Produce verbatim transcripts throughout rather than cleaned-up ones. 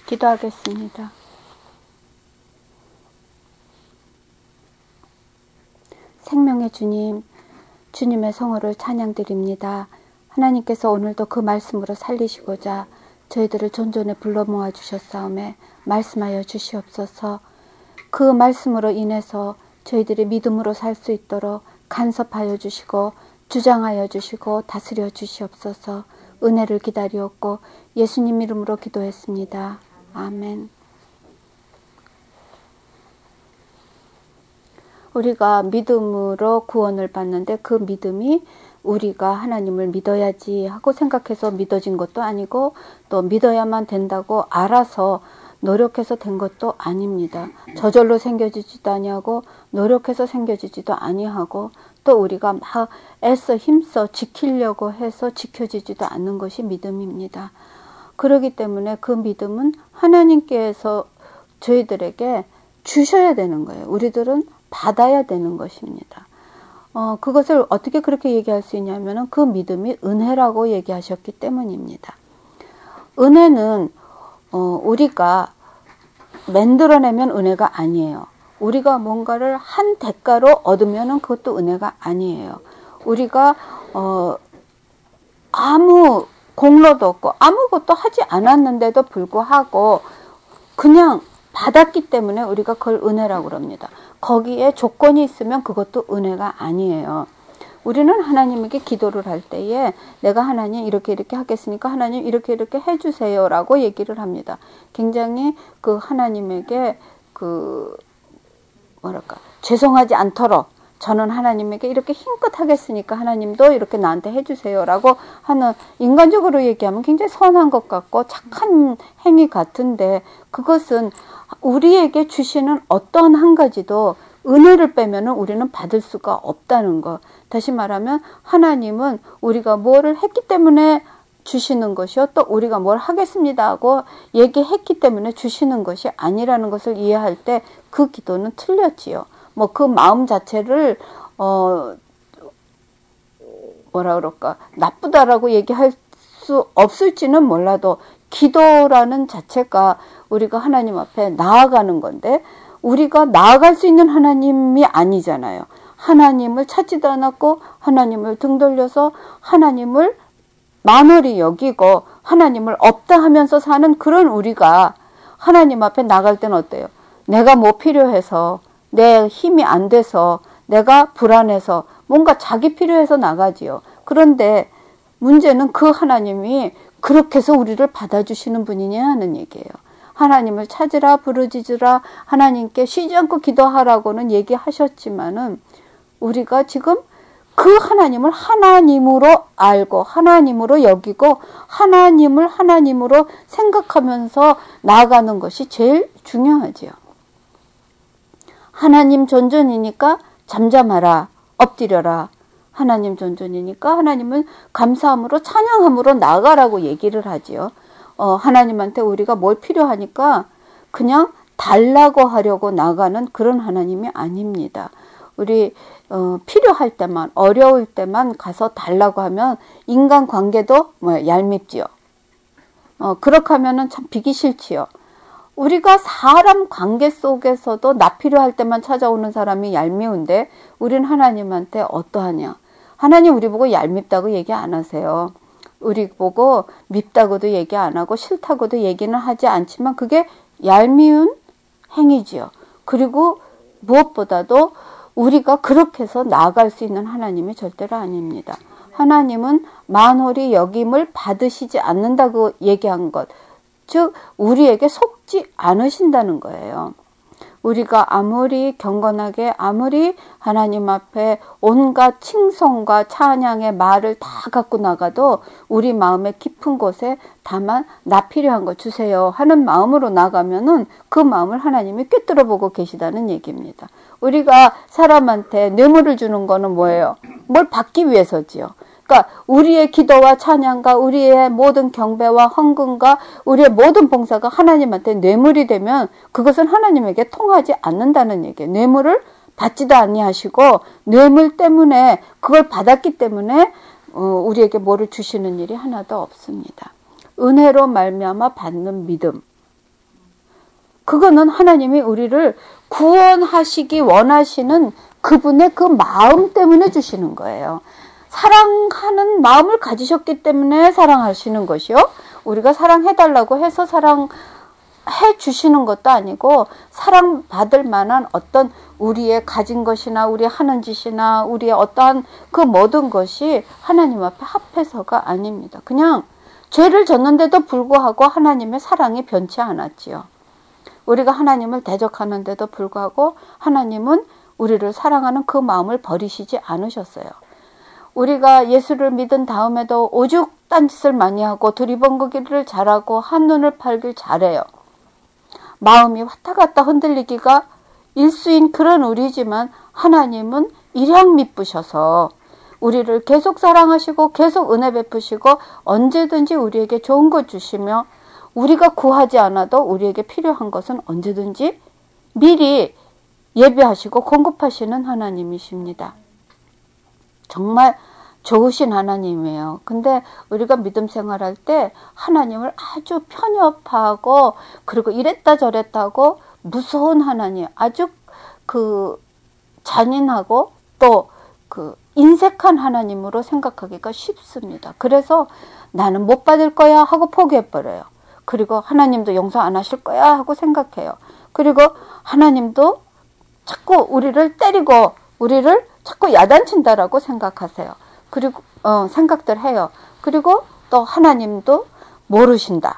기도하겠습니다. 생명의 주님, 주님의 성호를 찬양드립니다. 하나님께서 오늘도 그 말씀으로 살리시고자 저희들을 존존에 불러 모아 주셨사오매 말씀하여 주시옵소서. 그 말씀으로 인해서 저희들이 믿음으로 살 수 있도록 간섭하여 주시고 주장하여 주시고 다스려 주시옵소서. 은혜를 기다리옵고 예수님 이름으로 기도했습니다. 아멘. 우리가 믿음으로 구원을 받는데 그 믿음이 우리가 하나님을 믿어야지 하고 생각해서 믿어진 것도 아니고 또 믿어야만 된다고 알아서 노력해서 된 것도 아닙니다. 저절로 생겨지지도 아니하고 노력해서 생겨지지도 아니하고 또 우리가 막 애써 힘써 지키려고 해서 지켜지지도 않는 것이 믿음입니다. 그렇기 때문에 그 믿음은 하나님께서 저희들에게 주셔야 되는 거예요. 우리들은 받아야 되는 것입니다. 어, 그것을 어떻게 그렇게 얘기할 수 있냐면은 그 믿음이 은혜라고 얘기하셨기 때문입니다. 은혜는 어, 우리가 만들어내면 은혜가 아니에요. 우리가 뭔가를 한 대가로 얻으면은 그것도 은혜가 아니에요. 우리가 어, 아무 공로도 없고 아무것도 하지 않았는데도 불구하고 그냥 받았기 때문에 우리가 그걸 은혜라고 그럽니다. 거기에 조건이 있으면 그것도 은혜가 아니에요. 우리는 하나님에게 기도를 할 때에 내가 하나님 이렇게 이렇게 하겠으니까 하나님 이렇게 이렇게 해주세요 라고 얘기를 합니다. 굉장히 그 하나님에게 그 뭐랄까 죄송하지 않도록 저는 하나님에게 이렇게 힘껏 하겠으니까 하나님도 이렇게 나한테 해주세요 라고 하는, 인간적으로 얘기하면 굉장히 선한 것 같고 착한 행위 같은데 그것은 우리에게 주시는 어떤 한 가지도 은혜를 빼면은 우리는 받을 수가 없다는 것. 다시 말하면 하나님은 우리가 뭐를 했기 때문에 주시는 것이요, 또 우리가 뭘 하겠습니다 하고 얘기했기 때문에 주시는 것이 아니라는 것을 이해할 때 그 기도는 틀렸지요. 뭐 그 마음 자체를 어 뭐라 그럴까 나쁘다라고 얘기할 수 없을지는 몰라도 기도라는 자체가 우리가 하나님 앞에 나아가는 건데 우리가 나아갈 수 있는 하나님이 아니잖아요. 하나님을 찾지도 않았고 하나님을 등 돌려서 하나님을 만홀히 여기고 하나님을 없다 하면서 사는 그런 우리가 하나님 앞에 나갈 때는 어때요? 내가 뭐 필요해서, 내 힘이 안 돼서, 내가 불안해서 뭔가 자기 필요해서 나가지요. 그런데 문제는 그 하나님이 그렇게 해서 우리를 받아주시는 분이냐 하는 얘기예요. 하나님을 찾으라 부르짖으라 하나님께 쉬지 않고 기도하라고는 얘기하셨지만은 우리가 지금 그 하나님을 하나님으로 알고 하나님으로 여기고 하나님을 하나님으로 생각하면서 나아가는 것이 제일 중요하지요. 하나님 존존이니까 잠잠하라, 엎드려라. 하나님 존존이니까 하나님은 감사함으로 찬양함으로 나아가라고 얘기를 하지요. 어, 하나님한테 우리가 뭘 필요하니까 그냥 달라고 하려고 나가는 그런 하나님이 아닙니다. 우리 어, 필요할 때만, 어려울 때만 가서 달라고 하면 인간관계도 뭐 얄밉지요. 어, 그렇게 하면은 참 비기 싫지요. 우리가 사람 관계 속에서도 나 필요할 때만 찾아오는 사람이 얄미운데 우리는 하나님한테 어떠하냐. 하나님 우리 보고 얄밉다고 얘기 안 하세요. 우리 보고 밉다고도 얘기 안 하고 싫다고도 얘기는 하지 않지만 그게 얄미운 행위지요. 그리고 무엇보다도 우리가 그렇게 해서 나아갈 수 있는 하나님이 절대로 아닙니다. 하나님은 만홀히 여김을 받으시지 않는다고 얘기한 것, 즉 우리에게 속지 않으신다는 거예요. 우리가 아무리 경건하게 아무리 하나님 앞에 온갖 칭송과 찬양의 말을 다 갖고 나가도 우리 마음의 깊은 곳에 다만 나 필요한 거 주세요 하는 마음으로 나가면은 그 마음을 하나님이 꿰뚫어 보고 계시다는 얘기입니다. 우리가 사람한테 뇌물을 주는 거는 뭐예요? 뭘 받기 위해서지요. 그러니까 우리의 기도와 찬양과 우리의 모든 경배와 헌금과 우리의 모든 봉사가 하나님한테 뇌물이 되면 그것은 하나님에게 통하지 않는다는 얘기예요. 뇌물을 받지도 아니하시고 뇌물 때문에 그걸 받았기 때문에 우리에게 뭐를 주시는 일이 하나도 없습니다. 은혜로 말미암아 받는 믿음. 그거는 하나님이 우리를 구원하시기 원하시는 그분의 그 마음 때문에 주시는 거예요. 사랑하는 마음을 가지셨기 때문에 사랑하시는 것이요. 우리가 사랑해달라고 해서 사랑해 주시는 것도 아니고, 사랑받을 만한 어떤 우리의 가진 것이나 우리 하는 짓이나 우리의 어떠한 그 모든 것이 하나님 앞에 합해서가 아닙니다. 그냥 죄를 졌는데도 불구하고 하나님의 사랑이 변치 않았지요. 우리가 하나님을 대적하는데도 불구하고 하나님은 우리를 사랑하는 그 마음을 버리시지 않으셨어요. 우리가 예수를 믿은 다음에도 오죽 딴짓을 많이 하고 두리번거기를 잘하고 한눈을 팔길 잘해요. 마음이 왔다 갔다 흔들리기가 일수인 그런 우리지만 하나님은 일양 미쁘셔서 우리를 계속 사랑하시고 계속 은혜 베푸시고 언제든지 우리에게 좋은 것 주시며, 우리가 구하지 않아도 우리에게 필요한 것은 언제든지 미리 예비하시고 공급하시는 하나님이십니다. 정말 좋으신 하나님이에요. 근데 우리가 믿음 생활할 때 하나님을 아주 편협하고, 그리고 이랬다 저랬다고 무서운 하나님, 아주 그 잔인하고 또 그 인색한 하나님으로 생각하기가 쉽습니다. 그래서 나는 못 받을 거야 하고 포기해버려요. 그리고 하나님도 용서 안 하실 거야 하고 생각해요. 그리고 하나님도 자꾸 우리를 때리고 우리를 자꾸 야단친다라고 생각하세요. 그리고 어, 생각들 해요. 그리고 또 하나님도 모르신다.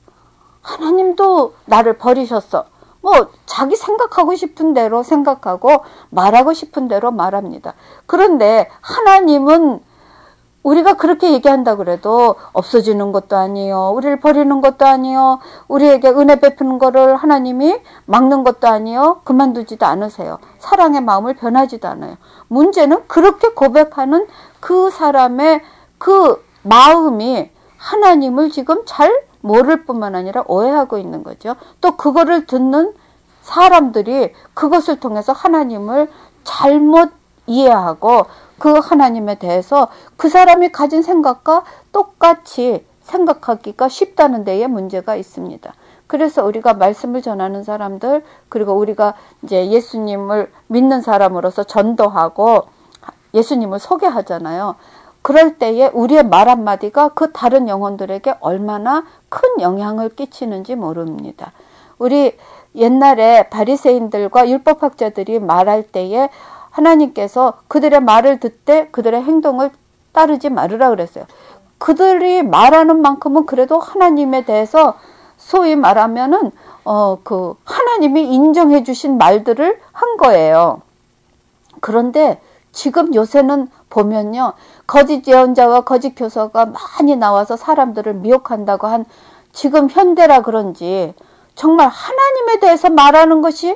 하나님도 나를 버리셨어. 뭐 자기 생각하고 싶은 대로 생각하고 말하고 싶은 대로 말합니다. 그런데 하나님은 우리가 그렇게 얘기한다 그래도 없어지는 것도 아니요, 우리를 버리는 것도 아니요, 우리에게 은혜 베푸는 거를 하나님이 막는 것도 아니요, 그만두지도 않으세요. 사랑의 마음을 변하지도 않아요. 문제는 그렇게 고백하는 그 사람의 그 마음이 하나님을 지금 잘 모를 뿐만 아니라 오해하고 있는 거죠. 또 그거를 듣는 사람들이 그것을 통해서 하나님을 잘못 이해하고 그 하나님에 대해서 그 사람이 가진 생각과 똑같이 생각하기가 쉽다는 데에 문제가 있습니다. 그래서 우리가 말씀을 전하는 사람들, 그리고 우리가 이제 예수님을 믿는 사람으로서 전도하고 예수님을 소개하잖아요. 그럴 때에 우리의 말 한마디가 그 다른 영혼들에게 얼마나 큰 영향을 끼치는지 모릅니다. 우리 옛날에 바리새인들과 율법학자들이 말할 때에 하나님께서 그들의 말을 듣되 그들의 행동을 따르지 말으라 그랬어요. 그들이 말하는 만큼은 그래도 하나님에 대해서 소위 말하면은 어 그 하나님이 인정해 주신 말들을 한 거예요. 그런데 지금 요새는 보면요, 거짓 예언자와 거짓 교사가 많이 나와서 사람들을 미혹한다고 한 지금 현대라 그런지 정말 하나님에 대해서 말하는 것이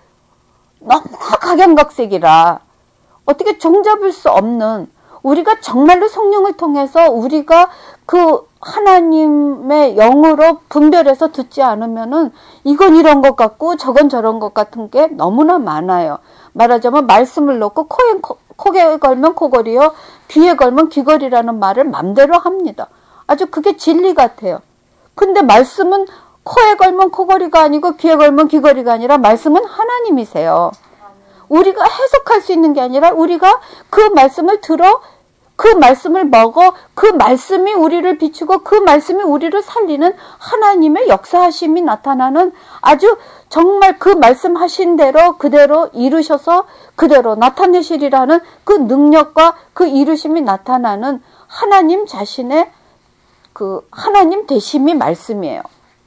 너무나 각양각색이라 어떻게 종잡을 수 없는, 우리가 정말로 성령을 통해서 우리가 그 하나님의 영으로 분별해서 듣지 않으면은 이건 이런 것 같고 저건 저런 것 같은 게 너무나 많아요. 말하자면 말씀을 놓고 코에, 코에 걸면 코걸이요, 귀에 걸면 귀걸이라는 말을 맘대로 합니다. 아주 그게 진리 같아요. 근데 말씀은 코에 걸면 코걸이가 아니고 귀에 걸면 귀걸이가 아니라 말씀은 하나님이세요. 우리가 해석할 수 있는 게 아니라 우리가 그 말씀을 들어 그 말씀을 먹어 그 말씀이 우리를 비추고 그 말씀이 우리를 살리는 하나님의 역사하심이 나타나는, 아주 정말 그 말씀하신 대로 그대로 이루셔서 그대로 나타내시리라는 그 능력과 그 이루심이 나타나는 하나님 자신의 그 하나님 되심이 말씀이에요.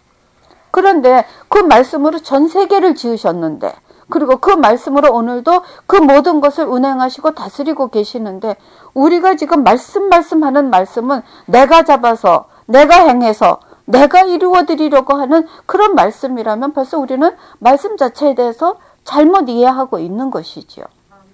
그런데 그 말씀으로 전 세계를 지으셨는데, 그리고 그 말씀으로 오늘도 그 모든 것을 운행하시고 다스리고 계시는데, 우리가 지금 말씀 말씀하는 말씀은 내가 잡아서 내가 행해서 내가 이루어 드리려고 하는 그런 말씀이라면 벌써 우리는 말씀 자체에 대해서 잘못 이해하고 있는 것이지요.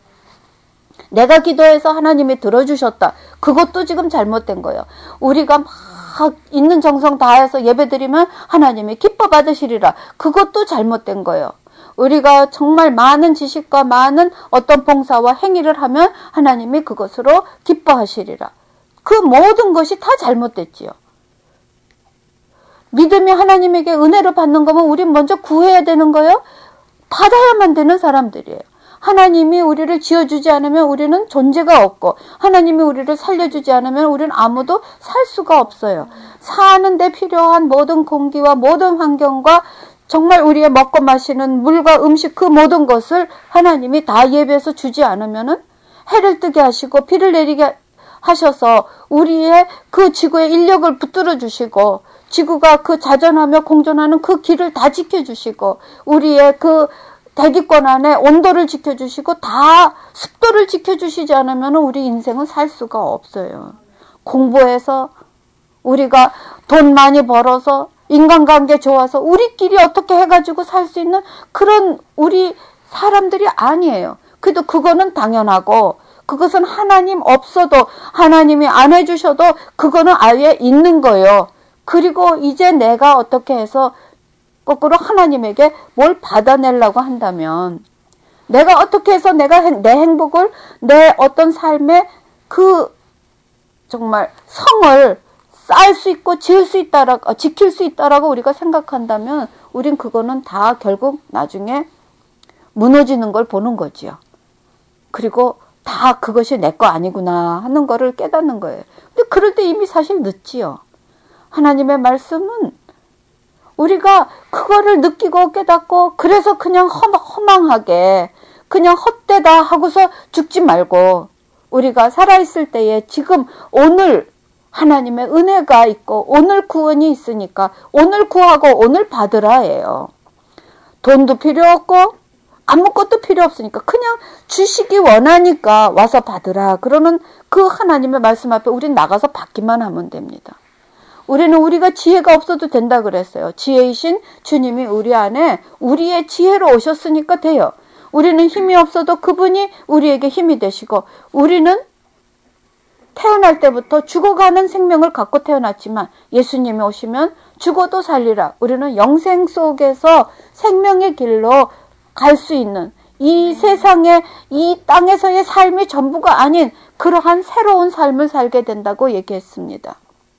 내가 기도해서 하나님이 들어주셨다, 그것도 지금 잘못된 거예요. 우리가 막 있는 정성 다해서 예배드리면 하나님이 기뻐 받으시리라, 그것도 잘못된 거예요. 우리가 정말 많은 지식과 많은 어떤 봉사와 행위를 하면 하나님이 그것으로 기뻐하시리라, 그 모든 것이 다 잘못됐지요. 믿음이 하나님에게 은혜로 받는 거면 우린 먼저 구해야 되는 거예요. 받아야만 되는 사람들이에요. 하나님이 우리를 지어주지 않으면 우리는 존재가 없고, 하나님이 우리를 살려주지 않으면 우리는 아무도 살 수가 없어요. 사는 데 필요한 모든 공기와 모든 환경과 정말 우리의 먹고 마시는 물과 음식, 그 모든 것을 하나님이 다 예배해서 주지 않으면은 해를 뜨게 하시고 비를 내리게 하셔서 우리의 그 지구의 인력을 붙들어 주시고, 지구가 그 자전하며 공존하는 그 길을 다 지켜주시고, 우리의 그 대기권 안에 온도를 지켜주시고 다 습도를 지켜주시지 않으면 우리 인생은 살 수가 없어요. 공부해서 우리가 돈 많이 벌어서 인간관계 좋아서 우리끼리 어떻게 해가지고 살 수 있는 그런 우리 사람들이 아니에요. 그래도 그거는 당연하고, 그것은 하나님 없어도, 하나님이 안 해주셔도 그거는 아예 있는 거예요. 그리고 이제 내가 어떻게 해서 거꾸로 하나님에게 뭘 받아내려고 한다면, 내가 어떻게 해서 내가 내 행복을, 내 어떤 삶의 그 정말 성을 쌓을 수 있고 지을 수 있다라고, 지킬 수 있다라고 우리가 생각한다면 우린 그거는 다 결국 나중에 무너지는 걸 보는 거지요. 그리고 다 그것이 내 거 아니구나 하는 거를 깨닫는 거예요. 근데 그럴 때 이미 사실 늦지요. 하나님의 말씀은 우리가 그거를 느끼고 깨닫고, 그래서 그냥 허, 허망하게 그냥 헛되다 하고서 죽지 말고, 우리가 살아있을 때에 지금 오늘 하나님의 은혜가 있고 오늘 구원이 있으니까 오늘 구하고 오늘 받으라예요. 돈도 필요 없고 아무것도 필요 없으니까 그냥 주시기 원하니까 와서 받으라. 그러면 그 하나님의 말씀 앞에 우린 나가서 받기만 하면 됩니다. 우리는 우리가 지혜가 없어도 된다 그랬어요. 지혜이신 주님이 우리 안에 우리의 지혜로 오셨으니까 돼요. 우리는 힘이 없어도 그분이 우리에게 힘이 되시고, 우리는 태어날 때부터 죽어가는 생명을 갖고 태어났지만 예수님이 오시면 죽어도 살리라. 우리는 영생 속에서 생명의 길로 갈 수 있는, 이 세상에 이 땅에서의 삶이 전부가 아닌 그러한 새로운 삶을 살게 된다고 얘기했습니다.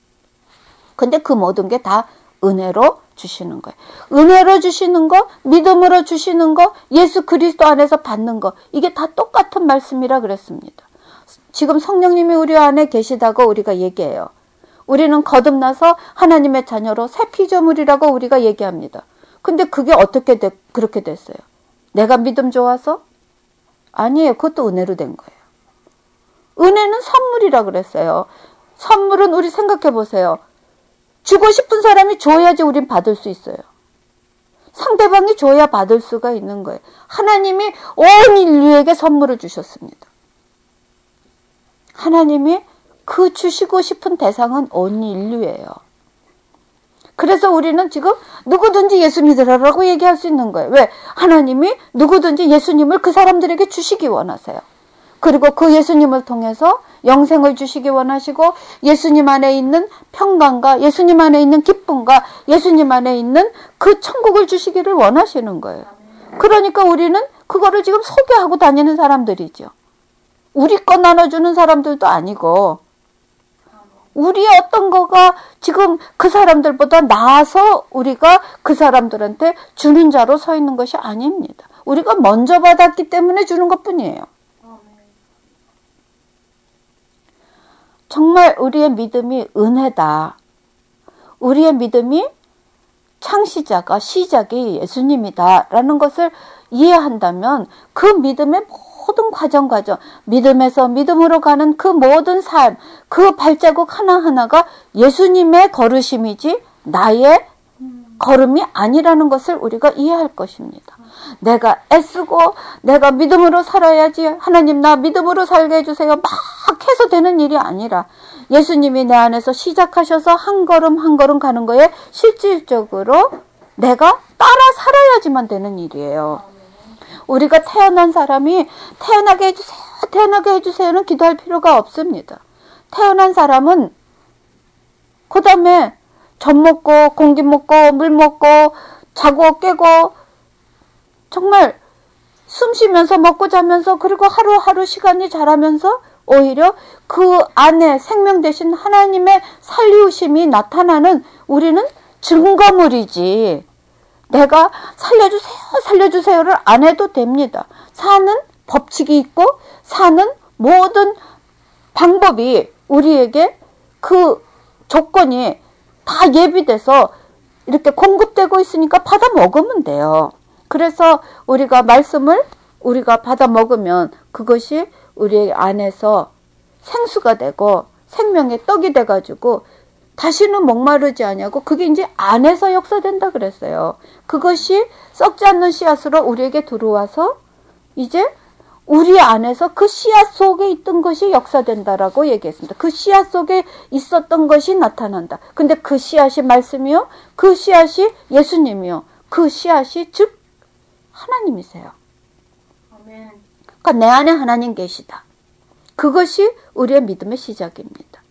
근데 그 모든 게 다 은혜로 주시는 거예요. 은혜로 주시는 거, 믿음으로 주시는 거, 예수 그리스도 안에서 받는 거, 이게 다 똑같은 말씀이라 그랬습니다. 지금 성령님이 우리 안에 계시다고 우리가 얘기해요. 우리는 거듭나서 하나님의 자녀로 새 피조물이라고 우리가 얘기합니다. 근데 그게 어떻게 되, 그렇게 됐어요? 내가 믿음 좋아서? 아니에요. 그것도 은혜로 된 거예요. 은혜는 선물이라 그랬어요. 선물은 우리 생각해 보세요. 주고 싶은 사람이 줘야지 우린 받을 수 있어요. 상대방이 줘야 받을 수가 있는 거예요. 하나님이 온 인류에게 선물을 주셨습니다. 하나님이 그 주시고 싶은 대상은 온 인류예요. 그래서 우리는 지금 누구든지 예수 믿으라고 얘기할 수 있는 거예요. 왜? 하나님이 누구든지 예수님을 그 사람들에게 주시기 원하세요. 그리고 그 예수님을 통해서 영생을 주시기 원하시고, 예수님 안에 있는 평강과 예수님 안에 있는 기쁨과 예수님 안에 있는 그 천국을 주시기를 원하시는 거예요. 그러니까 우리는 그거를 지금 소개하고 다니는 사람들이죠. 우리 거 나눠주는 사람들도 아니고, 우리의 어떤 거가 지금 그 사람들보다 나아서 우리가 그 사람들한테 주는 자로 서 있는 것이 아닙니다. 우리가 먼저 받았기 때문에 주는 것뿐이에요. 정말 우리의 믿음이 은혜다. 우리의 믿음이 창시자가, 시작이 예수님이다 라는 것을 이해한다면 그 믿음의 모든 과정 과정, 믿음에서 믿음으로 가는 그 모든 삶, 그 발자국 하나하나가 예수님의 걸으심이지 나의 걸음이 아니라는 것을 우리가 이해할 것입니다. 내가 애쓰고 내가 믿음으로 살아야지, 하나님 나 믿음으로 살게 해주세요 막 해서 되는 일이 아니라, 예수님이 내 안에서 시작하셔서 한 걸음 한 걸음 가는 거에 실질적으로 내가 따라 살아야지만 되는 일이에요. 우리가 태어난 사람이 태어나게 해주세요, 태어나게 해주세요는 기도할 필요가 없습니다. 태어난 사람은 그 다음에 젖 먹고 공기 먹고 물 먹고 자고 깨고 정말 숨 쉬면서 먹고 자면서, 그리고 하루하루 시간이 자라면서 오히려 그 안에 생명 되신 하나님의 살리우심이 나타나는, 우리는 증거물이지 내가 살려주세요 살려주세요를 안 해도 됩니다. 사는 법칙이 있고 사는 모든 방법이 우리에게 그 조건이 다 예비돼서 이렇게 공급되고 있으니까 받아 먹으면 돼요. 그래서 우리가 말씀을 우리가 받아 먹으면 그것이 우리 안에서 생수가 되고 생명의 떡이 돼가지고 다시는 목마르지 않냐고 그게 이제 안에서 역사된다 그랬어요. 그것이 썩지 않는 씨앗으로 우리에게 들어와서 이제 우리 안에서 그 씨앗 속에 있던 것이 역사된다라고 얘기했습니다. 그 씨앗 속에 있었던 것이 나타난다. 근데 그 씨앗이 말씀이요. 그 씨앗이 예수님이요. 그 씨앗이 즉 하나님이세요. 아멘. 그러니까 내 안에 하나님 계시다. 그것이 우리의 믿음의 시작입니다.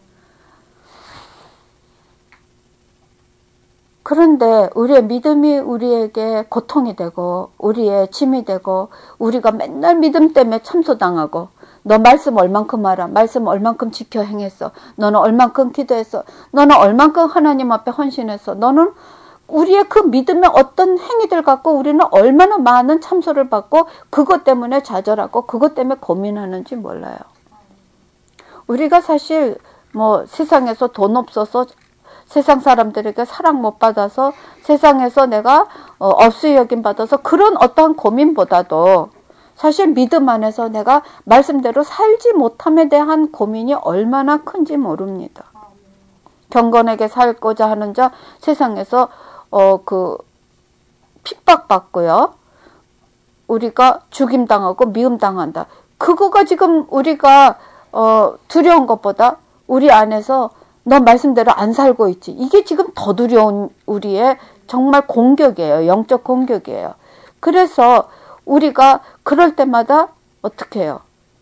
그런데 우리의 믿음이 우리에게 고통이 되고 우리의 짐이 되고 우리가 맨날 믿음 때문에 참소당하고 너 말씀 얼만큼 알아? 말씀 얼만큼 지켜 행했어? 너는 얼만큼 기도했어? 너는 얼만큼 하나님 앞에 헌신했어? 너는 우리의 그 믿음의 어떤 행위들 갖고 우리는 얼마나 많은 참소를 받고 그것 때문에 좌절하고 그것 때문에 고민하는지 몰라요. 우리가 사실 뭐 세상에서 돈 없어서 세상 사람들에게 사랑 못 받아서 세상에서 내가 어, 업수 여김 받아서 그런 어떠한 고민보다도 사실 믿음 안에서 내가 말씀대로 살지 못함에 대한 고민이 얼마나 큰지 모릅니다. 경건하게 살고자 하는 자 세상에서 어, 그 핍박받고요. 우리가 죽임당하고 미움당한다. 그거가 지금 우리가 어, 두려운 것보다 우리 안에서 너 말씀대로 안 살고 있지. 이게 지금 더 두려운 우리의 정말 공격이에요. 영적 공격이에요. 그래서 우리가 그럴 때마다 어떻게 해요?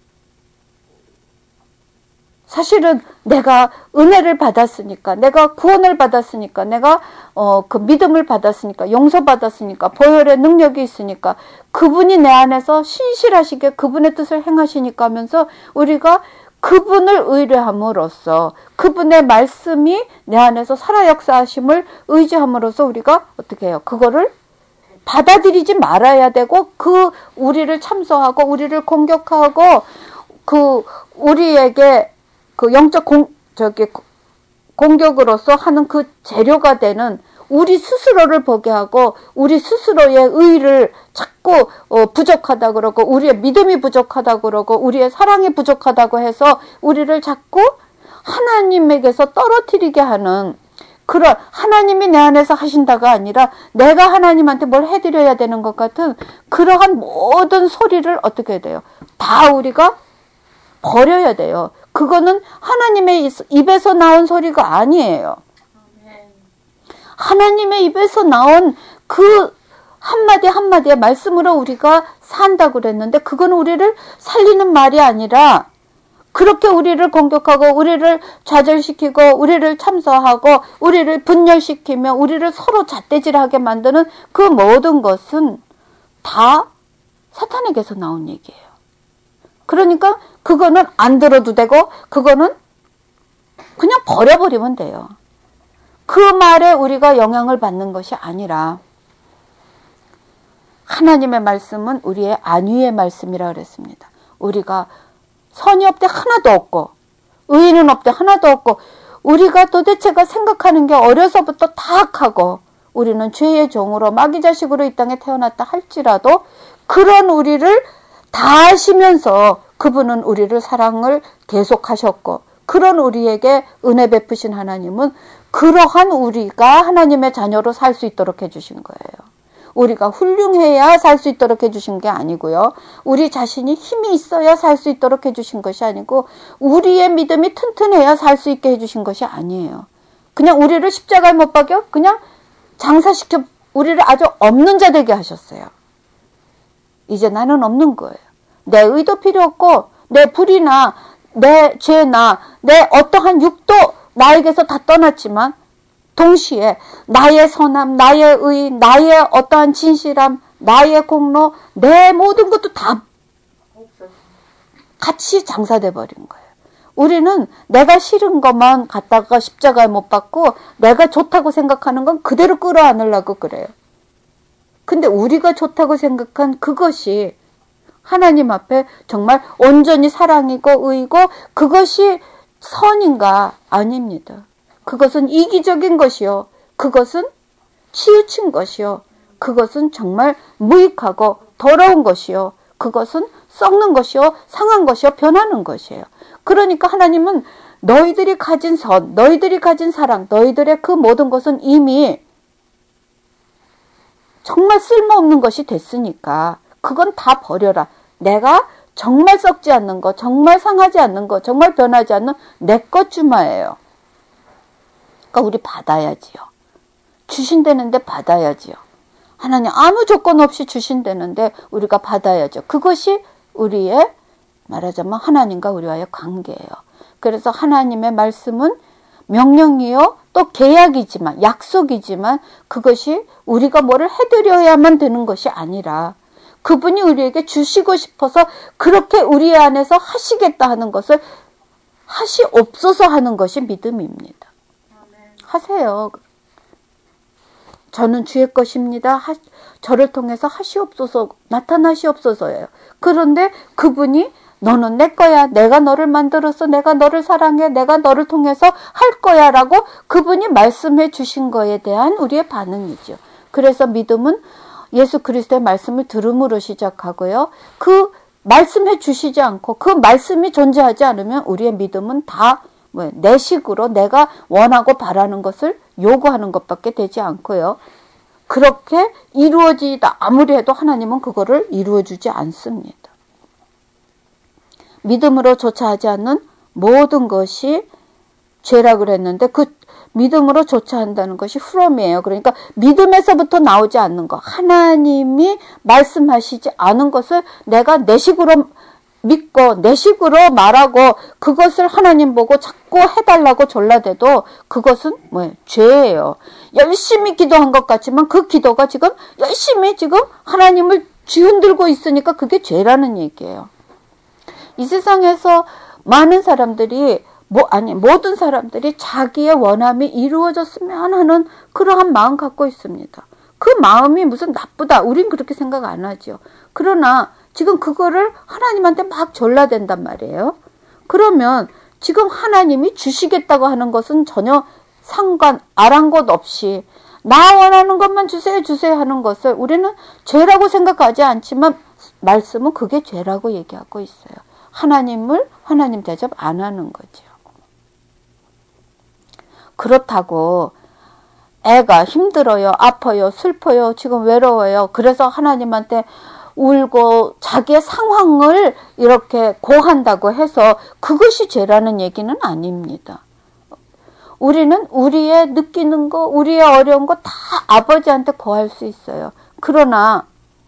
사실은 내가 은혜를 받았으니까, 내가 구원을 받았으니까, 내가 어, 그 믿음을 받았으니까, 용서받았으니까, 보혈의 능력이 있으니까, 그분이 내 안에서 신실하시게 그분의 뜻을 행하시니까 하면서 우리가 그분을 의뢰함으로써 그분의 말씀이 내 안에서 살아 역사하심을 의지함으로써 우리가 어떻게 해요? 그거를 받아들이지 말아야 되고 그 우리를 참소하고 우리를 공격하고 그 우리에게 그 영적 공 저기 공격으로서 하는 그 재료가 되는 우리 스스로를 보게 하고 우리 스스로의 의를 자꾸 어, 부족하다 그러고 우리의 믿음이 부족하다 그러고 우리의 사랑이 부족하다고 해서 우리를 자꾸 하나님에게서 떨어뜨리게 하는 그런 하나님이 내 안에서 하신다가 아니라 내가 하나님한테 뭘 해드려야 되는 것 같은 그러한 모든 소리를 어떻게 해야 돼요? 다 우리가 버려야 돼요. 그거는 하나님의 입에서 나온 소리가 아니에요. 하나님의 입에서 나온 그 한마디 한마디의 말씀으로 우리가 산다고 그랬는데 그건 우리를 살리는 말이 아니라 그렇게 우리를 공격하고 우리를 좌절시키고 우리를 참소하고 우리를 분열시키며 우리를 서로 잣대질하게 만드는 그 모든 것은 다 사탄에게서 나온 얘기예요. 그러니까 그거는 안 들어도 되고 그거는 그냥 버려버리면 돼요. 그 말에 우리가 영향을 받는 것이 아니라 하나님의 말씀은 우리의 안위의 말씀이라 그랬습니다. 우리가 선이 없대 하나도 없고 의인은 없대 하나도 없고 우리가 도대체가 생각하는 게 어려서부터 다 악하고 우리는 죄의 종으로 마귀 자식으로 이 땅에 태어났다 할지라도 그런 우리를 다 아시면서 그분은 우리를 사랑을 계속하셨고 그런 우리에게 은혜 베푸신 하나님은 그러한 우리가 하나님의 자녀로 살 수 있도록 해주신 거예요. 우리가 훌륭해야 살 수 있도록 해주신 게 아니고요. 우리 자신이 힘이 있어야 살 수 있도록 해주신 것이 아니고 우리의 믿음이 튼튼해야 살 수 있게 해주신 것이 아니에요. 그냥 우리를 십자가에 못 박여 그냥 장사시켜 우리를 아주 없는 자 되게 하셨어요. 이제 나는 없는 거예요. 내 의도 필요 없고 내 불이나 내 죄나 내 어떠한 육도 나에게서 다 떠났지만 동시에 나의 선함, 나의 의, 나의 어떠한 진실함, 나의 공로, 내 모든 것도 다 같이 장사돼 버린 거예요. 우리는 내가 싫은 것만 갖다가 십자가에 못 박고 내가 좋다고 생각하는 건 그대로 끌어안으려고 그래요. 근데 우리가 좋다고 생각한 그것이 하나님 앞에 정말 온전히 사랑이고 의이고 그것이 선인가? 아닙니다. 그것은 이기적인 것이요. 그것은 치우친 것이요. 그것은 정말 무익하고 더러운 것이요. 그것은 썩는 것이요. 상한 것이요. 변하는 것이에요. 그러니까 하나님은 너희들이 가진 선, 너희들이 가진 사랑, 너희들의 그 모든 것은 이미 정말 쓸모없는 것이 됐으니까 그건 다 버려라. 내가 정말 썩지 않는 거, 정말 상하지 않는 거, 정말 변하지 않는 내 것 주마예요. 그러니까 우리 받아야지요. 주신다는데 받아야지요. 하나님 아무 조건 없이 주신다는데 우리가 받아야죠. 그것이 우리의 말하자면 하나님과 우리와의 관계예요. 그래서 하나님의 말씀은 명령이요 또 계약이지만 약속이지만 그것이 우리가 뭐를 해드려야만 되는 것이 아니라 그분이 우리에게 주시고 싶어서 그렇게 우리 안에서 하시겠다 하는 것을 하시옵소서 하는 것이 믿음입니다. 하세요. 저는 주의 것입니다. 하, 저를 통해서 하시옵소서, 나타나시옵소서예요. 그런데 그분이 너는 내 거야. 내가 너를 만들어서 내가 너를 사랑해. 내가 너를 통해서 할 거야 라고 그분이 말씀해 주신 거에 대한 우리의 반응이죠. 그래서 믿음은 예수 그리스도의 말씀을 들음으로 시작하고요. 그 말씀해 주시지 않고 그 말씀이 존재하지 않으면 우리의 믿음은 다 내 식으로 내가 원하고 바라는 것을 요구하는 것밖에 되지 않고요. 그렇게 이루어지다 아무리 해도 하나님은 그거를 이루어주지 않습니다. 믿음으로 조차하지 않는 모든 것이 죄라고 그랬는데 그 믿음으로 조차한다는 것이 from이에요. 그러니까 믿음에서부터 나오지 않는 것. 하나님이 말씀하시지 않은 것을 내가 내 식으로 믿고 내 식으로 말하고 그것을 하나님 보고 자꾸 해달라고 졸라대도 그것은 뭐예요? 죄예요. 열심히 기도한 것 같지만 그 기도가 지금 열심히 지금 하나님을 쥐흔들고 있으니까 그게 죄라는 얘기예요. 이 세상에서 많은 사람들이 뭐 아니 모든 사람들이 자기의 원함이 이루어졌으면 하는 그러한 마음 갖고 있습니다. 그 마음이 무슨 나쁘다. 우린 그렇게 생각 안 하죠. 그러나 지금 그거를 하나님한테 막 졸라댄단 말이에요. 그러면 지금 하나님이 주시겠다고 하는 것은 전혀 상관, 아랑곳 없이 나 원하는 것만 주세요, 주세요 하는 것을 우리는 죄라고 생각하지 않지만 말씀은 그게 죄라고 얘기하고 있어요. 하나님을 하나님 대접 안 하는 거죠. 그렇다고 애가 힘들어요, 아파요, 슬퍼요, 지금 외로워요. 그래서 하나님한테 울고 자기의 상황을 이렇게 고한다고 해서 그것이 죄라는 얘기는 아닙니다. 우리는 우리의 느끼는 거, 우리의 어려운 거 다 아버지한테 고할 수 있어요. 그러나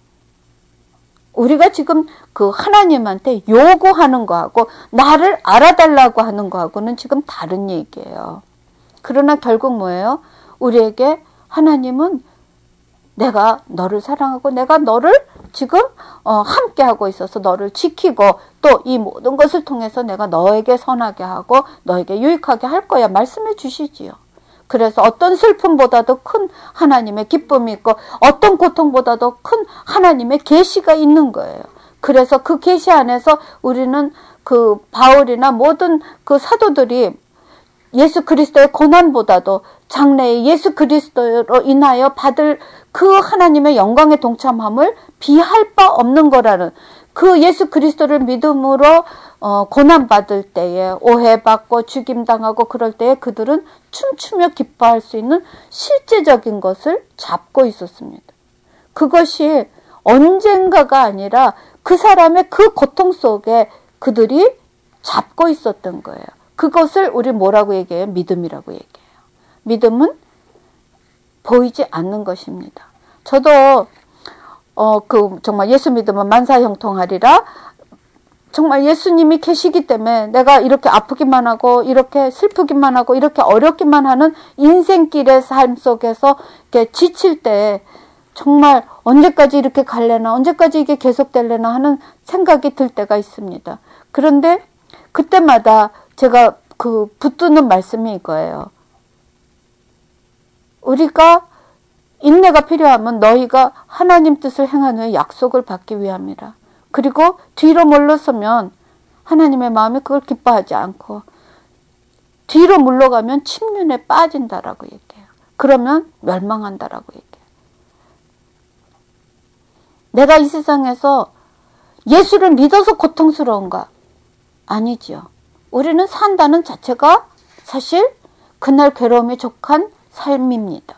우리가 지금 그 하나님한테 요구하는 거하고 나를 알아달라고 하는 거하고는 지금 다른 얘기예요. 그러나 결국 뭐예요? 우리에게 하나님은 내가 너를 사랑하고 내가 너를 지금 어, 함께 하고 있어서 너를 지키고 또 이 모든 것을 통해서 내가 너에게 선하게 하고 너에게 유익하게 할 거야 말씀해 주시지요. 그래서 어떤 슬픔보다도 큰 하나님의 기쁨이 있고 어떤 고통보다도 큰 하나님의 계시가 있는 거예요. 그래서 그 계시 안에서 우리는 그 바울이나 모든 그 사도들이 예수 그리스도의 고난보다도 장래에 예수 그리스도로 인하여 받을 그 하나님의 영광의 동참함을 비할 바 없는 거라는 그 예수 그리스도를 믿음으로 어, 고난받을 때에 오해받고 죽임당하고 그럴 때에 그들은 춤추며 기뻐할 수 있는 실제적인 것을 잡고 있었습니다. 그것이 언젠가가 아니라 그 사람의 그 고통 속에 그들이 잡고 있었던 거예요. 그것을 우리 뭐라고 얘기해요? 믿음이라고 얘기해요. 믿음은 보이지 않는 것입니다. 저도 어 그 정말 예수 믿으면 만사 형통하리라. 정말 예수님이 계시기 때문에 내가 이렇게 아프기만 하고 이렇게 슬프기만 하고 이렇게 어렵기만 하는 인생길의 삶 속에서 이렇게 지칠 때 정말 언제까지 이렇게 갈래나 언제까지 이게 계속될래나 하는 생각이 들 때가 있습니다. 그런데 그때마다 제가 그 붙드는 말씀이 이거예요. 우리가 인내가 필요하면 너희가 하나님 뜻을 행한 후에 약속을 받기 위함이라. 그리고 뒤로 물러서면 하나님의 마음이 그걸 기뻐하지 않고 뒤로 물러가면 침륜에 빠진다라고 얘기해요. 그러면 멸망한다라고 얘기해요. 내가 이 세상에서 예수를 믿어서 고통스러운가? 아니지요. 우리는 산다는 자체가 사실 그날 괴로움에 족한 삶입니다.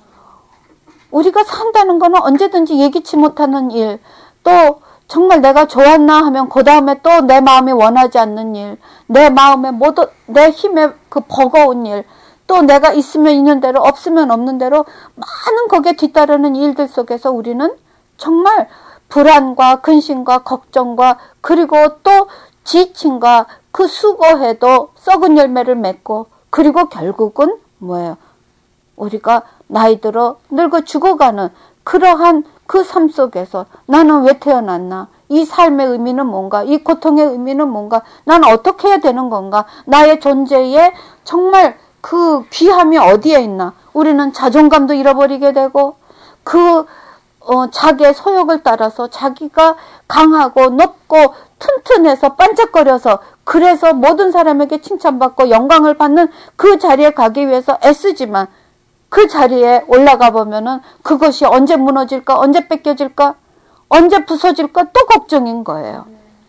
우리가 산다는 거는 언제든지 예기치 못하는 일, 또 정말 내가 좋았나 하면 그 다음에 또 내 마음이 원하지 않는 일, 내 마음에 모두 내 힘에 그 버거운 일, 또 내가 있으면 있는 대로 없으면 없는 대로 많은 거기에 뒤따르는 일들 속에서 우리는 정말 불안과 근심과 걱정과 그리고 또 지침과 그 수고해도 썩은 열매를 맺고 그리고 결국은 뭐예요? 우리가 나이 들어 늙어 죽어가는 그러한 그 삶 속에서 나는 왜 태어났나? 이 삶의 의미는 뭔가? 이 고통의 의미는 뭔가? 나는 어떻게 해야 되는 건가? 나의 존재에 정말 그 귀함이 어디에 있나? 우리는 자존감도 잃어버리게 되고 그 어, 자기의 소욕을 따라서 자기가 강하고 높고 튼튼해서 반짝거려서 그래서 모든 사람에게 칭찬받고 영광을 받는 그 자리에 가기 위해서 애쓰지만 그 자리에 올라가 보면은 그것이 언제 무너질까, 언제 뺏겨질까, 언제 부서질까 또 걱정인 거예요.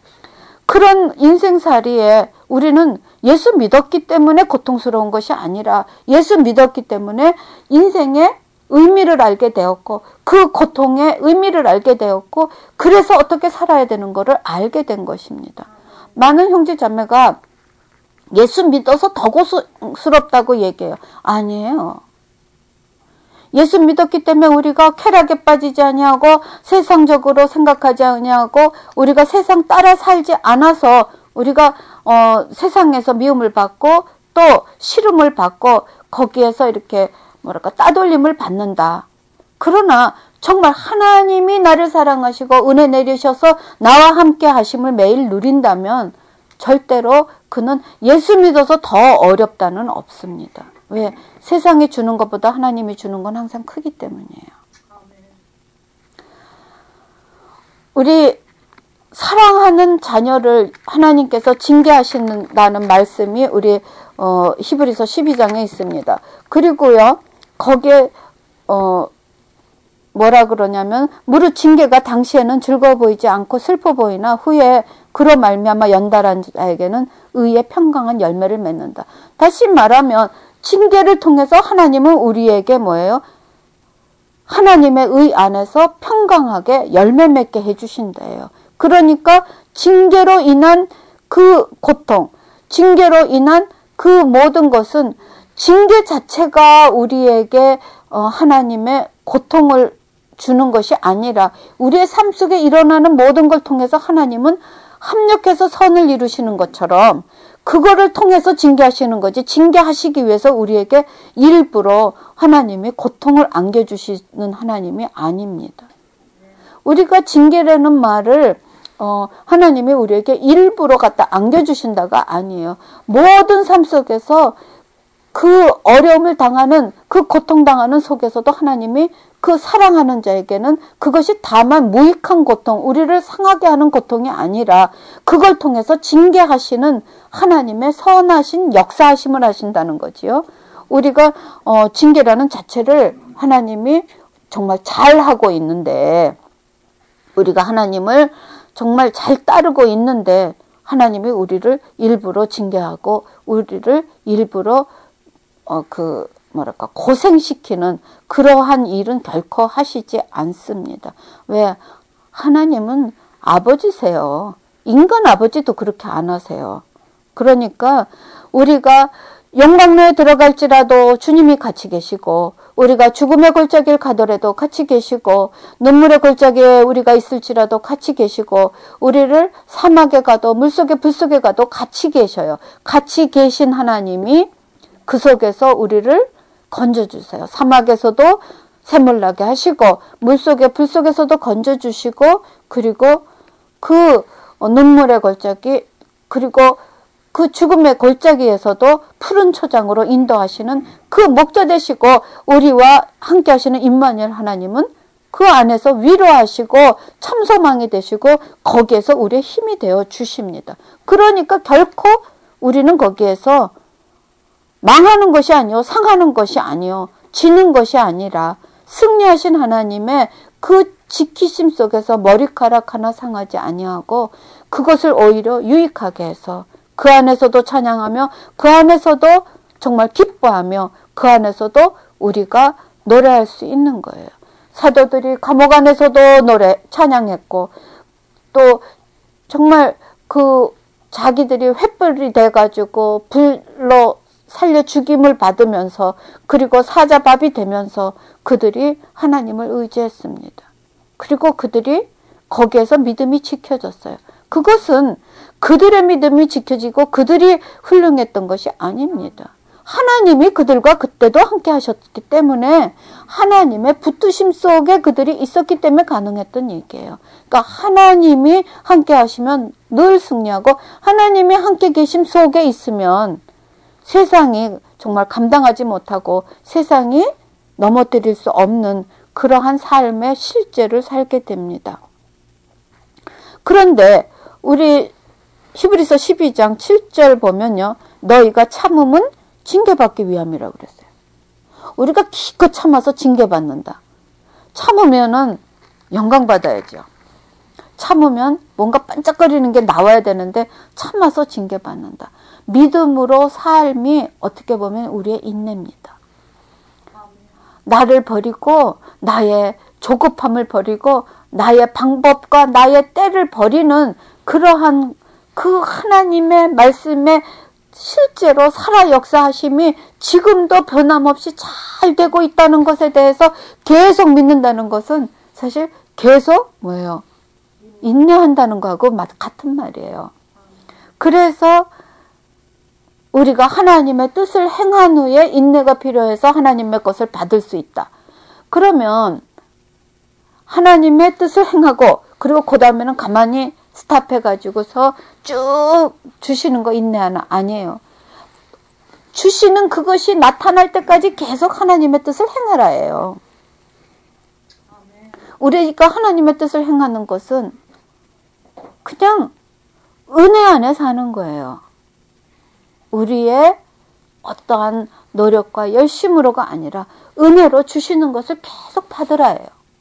그런 인생살이에 우리는 예수 믿었기 때문에 고통스러운 것이 아니라 예수 믿었기 때문에 인생의 의미를 알게 되었고 그 고통의 의미를 알게 되었고 그래서 어떻게 살아야 되는 것을 알게 된 것입니다. 많은 형제 자매가 예수 믿어서 더 고통스럽다고 얘기해요. 아니에요. 예수 믿었기 때문에 우리가 쾌락에 빠지지 아니하고 세상적으로 생각하지 아니하고 우리가 세상 따라 살지 않아서 우리가 어, 세상에서 미움을 받고 또 시름을 받고 거기에서 이렇게 뭐랄까 따돌림을 받는다. 그러나 정말 하나님이 나를 사랑하시고 은혜 내리셔서 나와 함께 하심을 매일 누린다면 절대로 그는 예수 믿어서 더 어렵다는 없습니다. 왜? 세상이 주는 것보다 하나님이 주는 건 항상 크기 때문이에요. 우리 사랑하는 자녀를 하나님께서 징계하신다는 말씀이 우리 어, 히브리서 십이 장에 있습니다. 그리고요 거기에 어, 뭐라 그러냐면 무릇 징계가 당시에는 즐거워 보이지 않고 슬퍼 보이나 후에 그로 말미암아 연달한 자에게는 의의 평강한 열매를 맺는다. 다시 말하면 징계를 통해서 하나님은 우리에게 뭐예요? 하나님의 의 안에서 평강하게 열매 맺게 해주신대요. 그러니까 징계로 인한 그 고통, 징계로 인한 그 모든 것은 징계 자체가 우리에게 하나님의 고통을 주는 것이 아니라 우리의 삶 속에 일어나는 모든 걸 통해서 하나님은 합력해서 선을 이루시는 것처럼 그거를 통해서 징계하시는 거지 징계하시기 위해서 우리에게 일부러 하나님이 고통을 안겨주시는 하나님이 아닙니다. 우리가 징계라는 말을 어, 하나님이 우리에게 일부러 갖다 안겨주신다가 아니에요. 모든 삶 속에서 그 어려움을 당하는 그 고통당하는 속에서도 하나님이 그 사랑하는 자에게는 그것이 다만 무익한 고통, 우리를 상하게 하는 고통이 아니라 그걸 통해서 징계하시는 하나님의 선하신 역사하심을 하신다는 거지요. 우리가 어, 징계라는 자체를 하나님이 정말 잘하고 있는데 우리가 하나님을 정말 잘 따르고 있는데 하나님이 우리를 일부러 징계하고 우리를 일부러 어, 그 뭐랄까 고생시키는 그러한 일은 결코 하시지 않습니다. 왜? 하나님은 아버지세요. 인간 아버지도 그렇게 안 하세요. 그러니까 우리가 영광로에 들어갈지라도 주님이 같이 계시고 우리가 죽음의 골짜기를 가더라도 같이 계시고 눈물의 골짜기에 우리가 있을지라도 같이 계시고 우리를 사막에 가도 물속에 불속에 가도 같이 계셔요. 같이 계신 하나님이 그 속에서 우리를 건져주세요. 사막에서도 샘물 나게 하시고 물속에 불속에서도 건져주시고 그리고 그 눈물의 골짜기 그리고 그 죽음의 골짜기에서도 푸른 초장으로 인도하시는 그 목자 되시고 우리와 함께 하시는 임마누엘 하나님은 그 안에서 위로하시고 참소망이 되시고 거기에서 우리의 힘이 되어 주십니다. 그러니까 결코 우리는 거기에서 망하는 것이 아니요, 상하는 것이 아니요, 지는 것이 아니라 승리하신 하나님의 그 지키심 속에서 머리카락 하나 상하지 아니하고 그것을 오히려 유익하게 해서 그 안에서도 찬양하며 그 안에서도 정말 기뻐하며 그 안에서도 우리가 노래할 수 있는 거예요. 사도들이 감옥 안에서도 노래 찬양했고 또 정말 그 자기들이 횃불이 돼가지고 불로 살려 죽임을 받으면서 그리고 사자밥이 되면서 그들이 하나님을 의지했습니다. 그리고 그들이 거기에서 믿음이 지켜졌어요. 그것은 그들의 믿음이 지켜지고 그들이 훌륭했던 것이 아닙니다. 하나님이 그들과 그때도 함께 하셨기 때문에 하나님의 붙드심 속에 그들이 있었기 때문에 가능했던 얘기예요. 그러니까 하나님이 함께 하시면 늘 승리하고 하나님이 함께 계심 속에 있으면 세상이 정말 감당하지 못하고 세상이 넘어뜨릴 수 없는 그러한 삶의 실제를 살게 됩니다. 그런데 우리 히브리서 십이 장 칠 절 보면요. 너희가 참음은 징계받기 위함이라고 그랬어요. 우리가 기껏 참아서 징계받는다. 참으면은 영광받아야죠. 참으면 뭔가 반짝거리는 게 나와야 되는데 참아서 징계받는다. 믿음으로 삶이 어떻게 보면 우리의 인내입니다. 나를 버리고 나의 조급함을 버리고 나의 방법과 나의 때를 버리는 그러한 그 하나님의 말씀에 실제로 살아 역사하심이 지금도 변함없이 잘 되고 있다는 것에 대해서 계속 믿는다는 것은 사실 계속 뭐예요? 인내한다는 거하고 같은 말이에요. 그래서 우리가 하나님의 뜻을 행한 후에 인내가 필요해서 하나님의 것을 받을 수 있다. 그러면 하나님의 뜻을 행하고 그리고 그 다음에는 가만히 스탑해가지고서 쭉 주시는 거 인내하나? 아니에요. 주시는 그것이 나타날 때까지 계속 하나님의 뜻을 행하라예요. 우리가 하나님의 뜻을 행하는 것은 그냥 은혜 안에 사는 거예요. 우리의 어떠한 노력과 열심으로가 아니라 은혜로 주시는 것을 계속 받으라예요.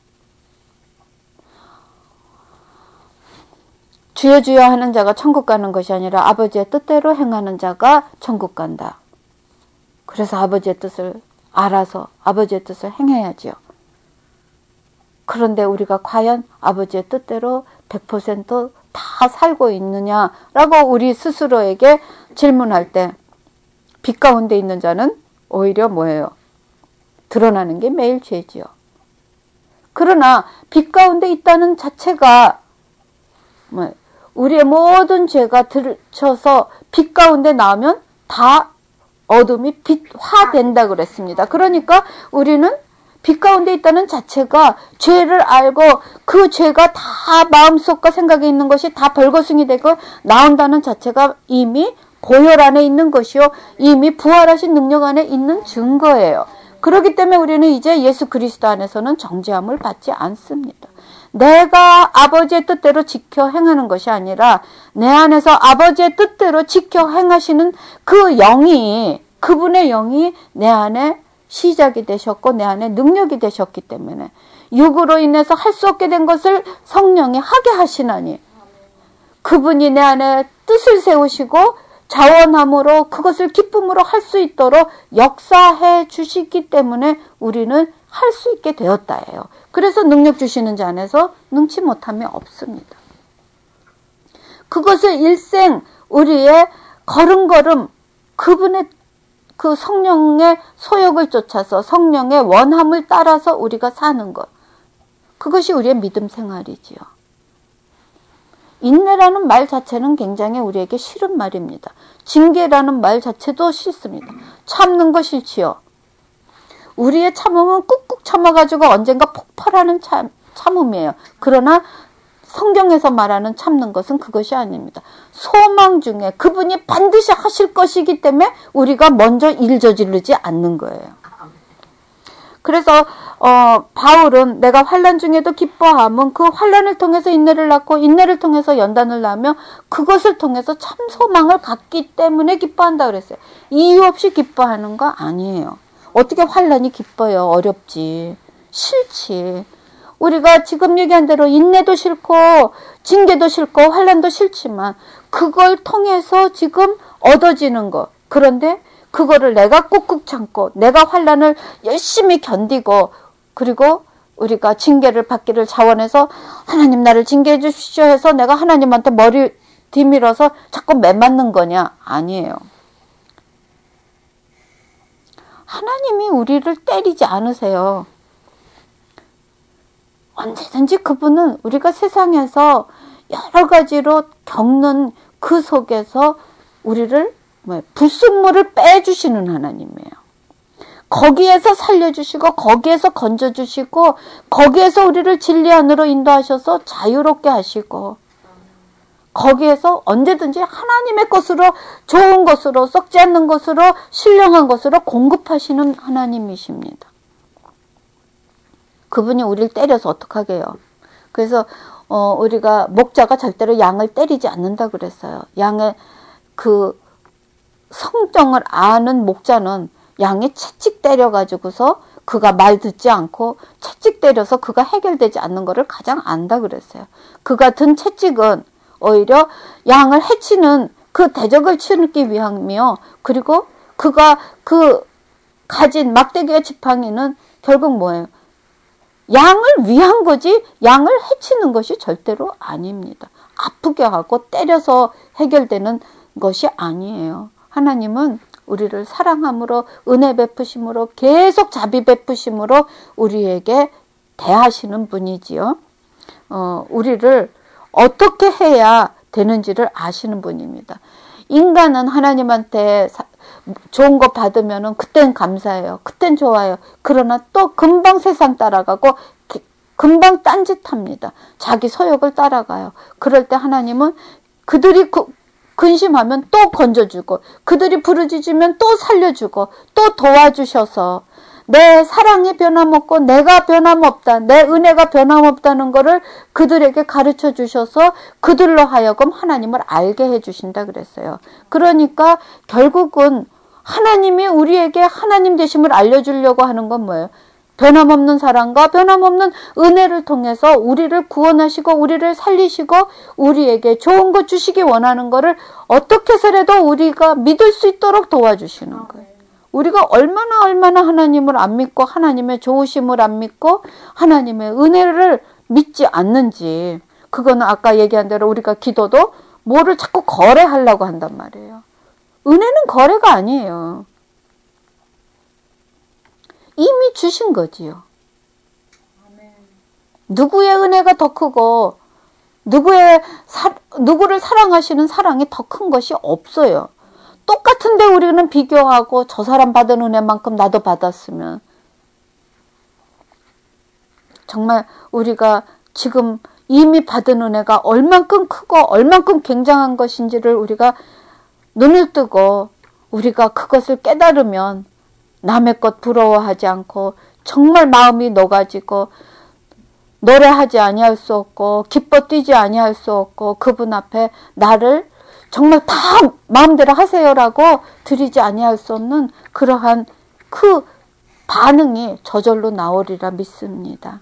주여 주여 하는 자가 천국 가는 것이 아니라 아버지의 뜻대로 행하는 자가 천국 간다. 그래서 아버지의 뜻을 알아서 아버지의 뜻을 행해야지요. 그런데 우리가 과연 아버지의 뜻대로 백 퍼센트 다 살고 있느냐라고 우리 스스로에게 질문할 때 빛 가운데 있는 자는 오히려 뭐예요? 드러나는 게 매일 죄지요. 그러나 빛 가운데 있다는 자체가 뭐 우리의 모든 죄가 들쳐서 빛 가운데 나오면 다 어둠이 빛화된다 그랬습니다. 그러니까 우리는 빛 가운데 있다는 자체가 죄를 알고 그 죄가 다 마음속과 생각에 있는 것이 다 벌거숭이 되고 나온다는 자체가 이미 보혈 안에 있는 것이요. 이미 부활하신 능력 안에 있는 증거예요. 그렇기 때문에 우리는 이제 예수 그리스도 안에서는 정죄함을 받지 않습니다. 내가 아버지의 뜻대로 지켜 행하는 것이 아니라 내 안에서 아버지의 뜻대로 지켜 행하시는 그 영이, 그분의 영이 내 안에 시작이 되셨고 내 안에 능력이 되셨기 때문에 육으로 인해서 할 수 없게 된 것을 성령이 하게 하시나니 그분이 내 안에 뜻을 세우시고 자원함으로 그것을 기쁨으로 할 수 있도록 역사해 주시기 때문에 우리는 할 수 있게 되었다예요. 그래서 능력 주시는 자 안에서 능치 못함이 없습니다. 그것을 일생 우리의 걸음걸음 그분의 그 성령의 소욕을 쫓아서 성령의 원함을 따라서 우리가 사는 것. 그것이 우리의 믿음 생활이지요. 인내라는 말 자체는 굉장히 우리에게 싫은 말입니다. 징계라는 말 자체도 싫습니다. 참는 거 싫지요. 우리의 참음은 꾹꾹 참아가지고 언젠가 폭발하는 참, 참음이에요. 그러나 성경에서 말하는 참는 것은 그것이 아닙니다. 소망 중에 그분이 반드시 하실 것이기 때문에 우리가 먼저 일 저지르지 않는 거예요. 그래서 어, 바울은 내가 환난 중에도 기뻐함은 그 환난을 통해서 인내를 낳고 인내를 통해서 연단을 낳으며 그것을 통해서 참 소망을 갖기 때문에 기뻐한다 그랬어요. 이유 없이 기뻐하는 거 아니에요. 어떻게 환난이 기뻐요? 어렵지. 싫지. 우리가 지금 얘기한 대로 인내도 싫고 징계도 싫고 환난도 싫지만 그걸 통해서 지금 얻어지는 거. 그런데 그거를 내가 꾹꾹 참고 내가 환난을 열심히 견디고 그리고 우리가 징계를 받기를 자원해서 하나님 나를 징계해 주십시오 해서 내가 하나님한테 머리 뒤밀어서 자꾸 매맞는 거냐? 아니에요. 하나님이 우리를 때리지 않으세요. 언제든지 그분은 우리가 세상에서 여러 가지로 겪는 그 속에서 우리를 뭐 불순물을 빼주시는 하나님이에요. 거기에서 살려주시고 거기에서 건져주시고 거기에서 우리를 진리 안으로 인도하셔서 자유롭게 하시고 거기에서 언제든지 하나님의 것으로 좋은 것으로 썩지 않는 것으로 신령한 것으로 공급하시는 하나님이십니다. 그분이 우리를 때려서 어떡하게요. 그래서 어, 우리가 목자가 절대로 양을 때리지 않는다 그랬어요. 양의 그 성정을 아는 목자는 양이 채찍 때려가지고서 그가 말 듣지 않고 채찍 때려서 그가 해결되지 않는 것을 가장 안다 그랬어요. 그가 든 채찍은 오히려 양을 해치는 그 대적을 치르기 위함이요. 그리고 그가 그 가진 막대기와 지팡이는 결국 뭐예요? 양을 위한 거지 양을 해치는 것이 절대로 아닙니다. 아프게 하고 때려서 해결되는 것이 아니에요. 하나님은 우리를 사랑함으로 은혜 베푸심으로 계속 자비 베푸심으로 우리에게 대하시는 분이지요. 어, 우리를 어떻게 해야 되는지를 아시는 분입니다. 인간은 하나님한테 사, 좋은 거 받으면은 그땐 감사해요. 그땐 좋아요. 그러나 또 금방 세상 따라가고 기, 금방 딴짓합니다. 자기 소욕을 따라가요. 그럴 때 하나님은 그들이 그, 근심하면 또 건져주고 그들이 부르짖으면 또 살려주고 또 도와주셔서 내 사랑이 변함없고 내가 변함없다. 내 은혜가 변함없다는 것을 그들에게 가르쳐 주셔서 그들로 하여금 하나님을 알게 해주신다 그랬어요. 그러니까 결국은 하나님이 우리에게 하나님 되심을 알려주려고 하는 건 뭐예요? 변함없는 사랑과 변함없는 은혜를 통해서 우리를 구원하시고 우리를 살리시고 우리에게 좋은 것 주시기 원하는 것을 어떻게 해서라도 우리가 믿을 수 있도록 도와주시는 거예요. 우리가 얼마나 얼마나 하나님을 안 믿고 하나님의 좋으심을 안 믿고 하나님의 은혜를 믿지 않는지 그거는 아까 얘기한 대로 우리가 기도도 뭐를 자꾸 거래하려고 한단 말이에요. 은혜는 거래가 아니에요. 이미 주신 거지요. 누구의 은혜가 더 크고 누구의 사, 누구를 사랑하시는 사랑이 더 큰 것이 없어요. 똑같은데 우리는 비교하고 저 사람 받은 은혜만큼 나도 받았으면 정말 우리가 지금 이미 받은 은혜가 얼만큼 크고 얼만큼 굉장한 것인지를 우리가 눈을 뜨고 우리가 그것을 깨달으면 남의 것 부러워하지 않고 정말 마음이 녹아지고 노래하지 아니할 수 없고 기뻐 뛰지 아니할 수 없고 그분 앞에 나를 정말 다 마음대로 하세요라고 드리지 아니할 수 없는 그러한 그 반응이 저절로 나오리라 믿습니다.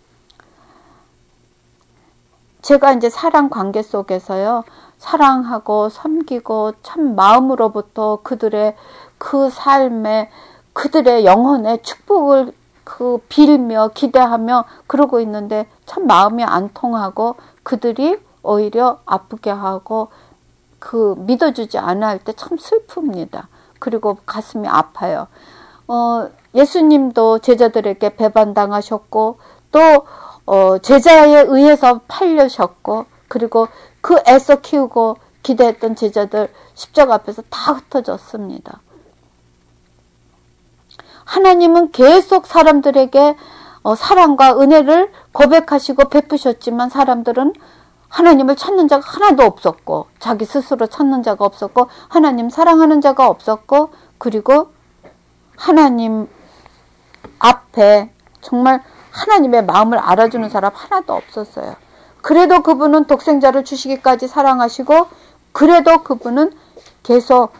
제가 이제 사랑 관계 속에서요. 사랑하고 섬기고 참 마음으로부터 그들의 그 삶에 그들의 영혼의 축복을 그 빌며 기대하며 그러고 있는데 참 마음이 안 통하고 그들이 오히려 아프게 하고 그 믿어주지 않아 할 때 참 슬픕니다. 그리고 가슴이 아파요. 어, 예수님도 제자들에게 배반당하셨고 또 어, 제자에 의해서 팔려셨고 그리고 그 애써 키우고 기대했던 제자들 십자가 앞에서 다 흩어졌습니다. 하나님은 계속 사람들에게 어, 사랑과 은혜를 고백하시고 베푸셨지만 사람들은 하나님을 찾는 자가 하나도 없었고 자기 스스로 찾는 자가 없었고 하나님 사랑하는 자가 없었고 그리고 하나님 앞에 정말 하나님의 마음을 알아주는 사람 하나도 없었어요. 그래도 그분은 독생자를 주시기까지 사랑하시고 그래도 그분은 계속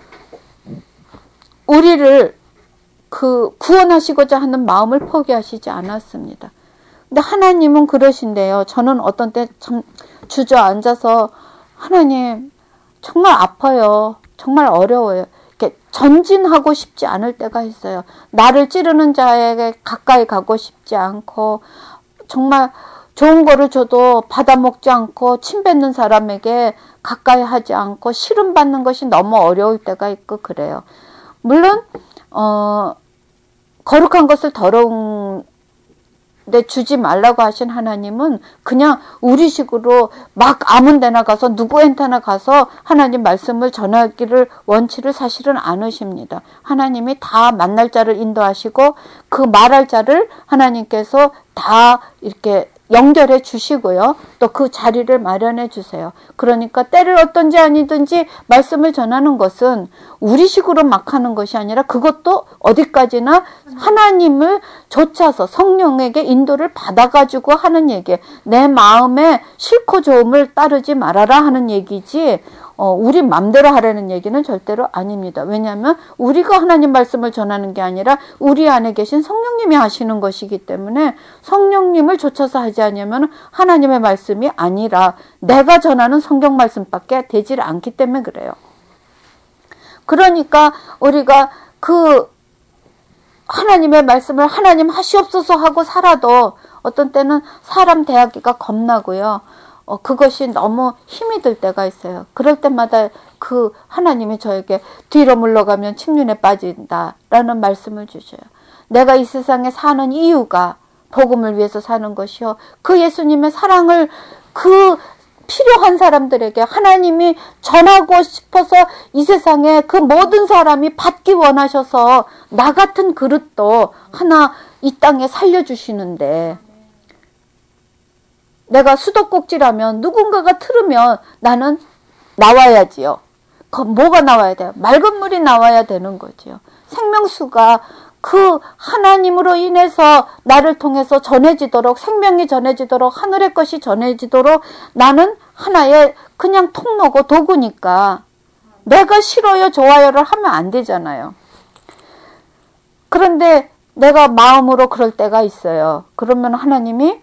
우리를 그 구원하시고자 하는 마음을 포기하시지 않았습니다. 근데 하나님은 그러신데요. 저는 어떤 때 참 주저앉아서 하나님 정말 아파요. 정말 어려워요. 이렇게 전진하고 싶지 않을 때가 있어요. 나를 찌르는 자에게 가까이 가고 싶지 않고 정말 좋은 거를 줘도 받아먹지 않고 침 뱉는 사람에게 가까이 하지 않고 시름받는 것이 너무 어려울 때가 있고 그래요. 물론 어, 거룩한 것을 더러운 데 주지 말라고 하신 하나님은 그냥 우리식으로 막 아무 데나 가서 누구한테나 가서 하나님 말씀을 전하기를 원치를 사실은 않으십니다. 하나님이 다 만날 자를 인도하시고 그 말할 자를 하나님께서 다 이렇게 연결해 주시고요. 또 그 자리를 마련해 주세요. 그러니까 때를 어떤지 아니든지 말씀을 전하는 것은 우리식으로 막 하는 것이 아니라 그것도 어디까지나 하나님을 좇아서 성령에게 인도를 받아가지고 하는 얘기예요. 내 마음에 싫고 좋음을 따르지 말아라 하는 얘기지 어, 우리 맘대로 하라는 얘기는 절대로 아닙니다. 왜냐하면 우리가 하나님 말씀을 전하는 게 아니라 우리 안에 계신 성령님이 하시는 것이기 때문에 성령님을 좇아서 하지 않으면 하나님의 말씀이 아니라 내가 전하는 성경 말씀밖에 되질 않기 때문에 그래요. 그러니까 우리가 그 하나님의 말씀을 하나님 하시옵소서 하고 살아도 어떤 때는 사람 대하기가 겁나고요. 어, 그것이 너무 힘이 들 때가 있어요. 그럴 때마다 그 하나님이 저에게 뒤로 물러가면 침륜에 빠진다라는 말씀을 주셔요. 내가 이 세상에 사는 이유가 복음을 위해서 사는 것이요. 그 예수님의 사랑을 그 필요한 사람들에게 하나님이 전하고 싶어서 이 세상에 그 모든 사람이 받기 원하셔서 나 같은 그릇도 하나 이 땅에 살려주시는데 내가 수도꼭지라면 누군가가 틀으면 나는 나와야지요. 그 뭐가 나와야 돼요? 맑은 물이 나와야 되는 거지요. 생명수가 그 하나님으로 인해서 나를 통해서 전해지도록 생명이 전해지도록 하늘의 것이 전해지도록 나는 하나의 그냥 통로고 도구니까 내가 싫어요 좋아요를 하면 안 되잖아요. 그런데 내가 마음으로 그럴 때가 있어요. 그러면 하나님이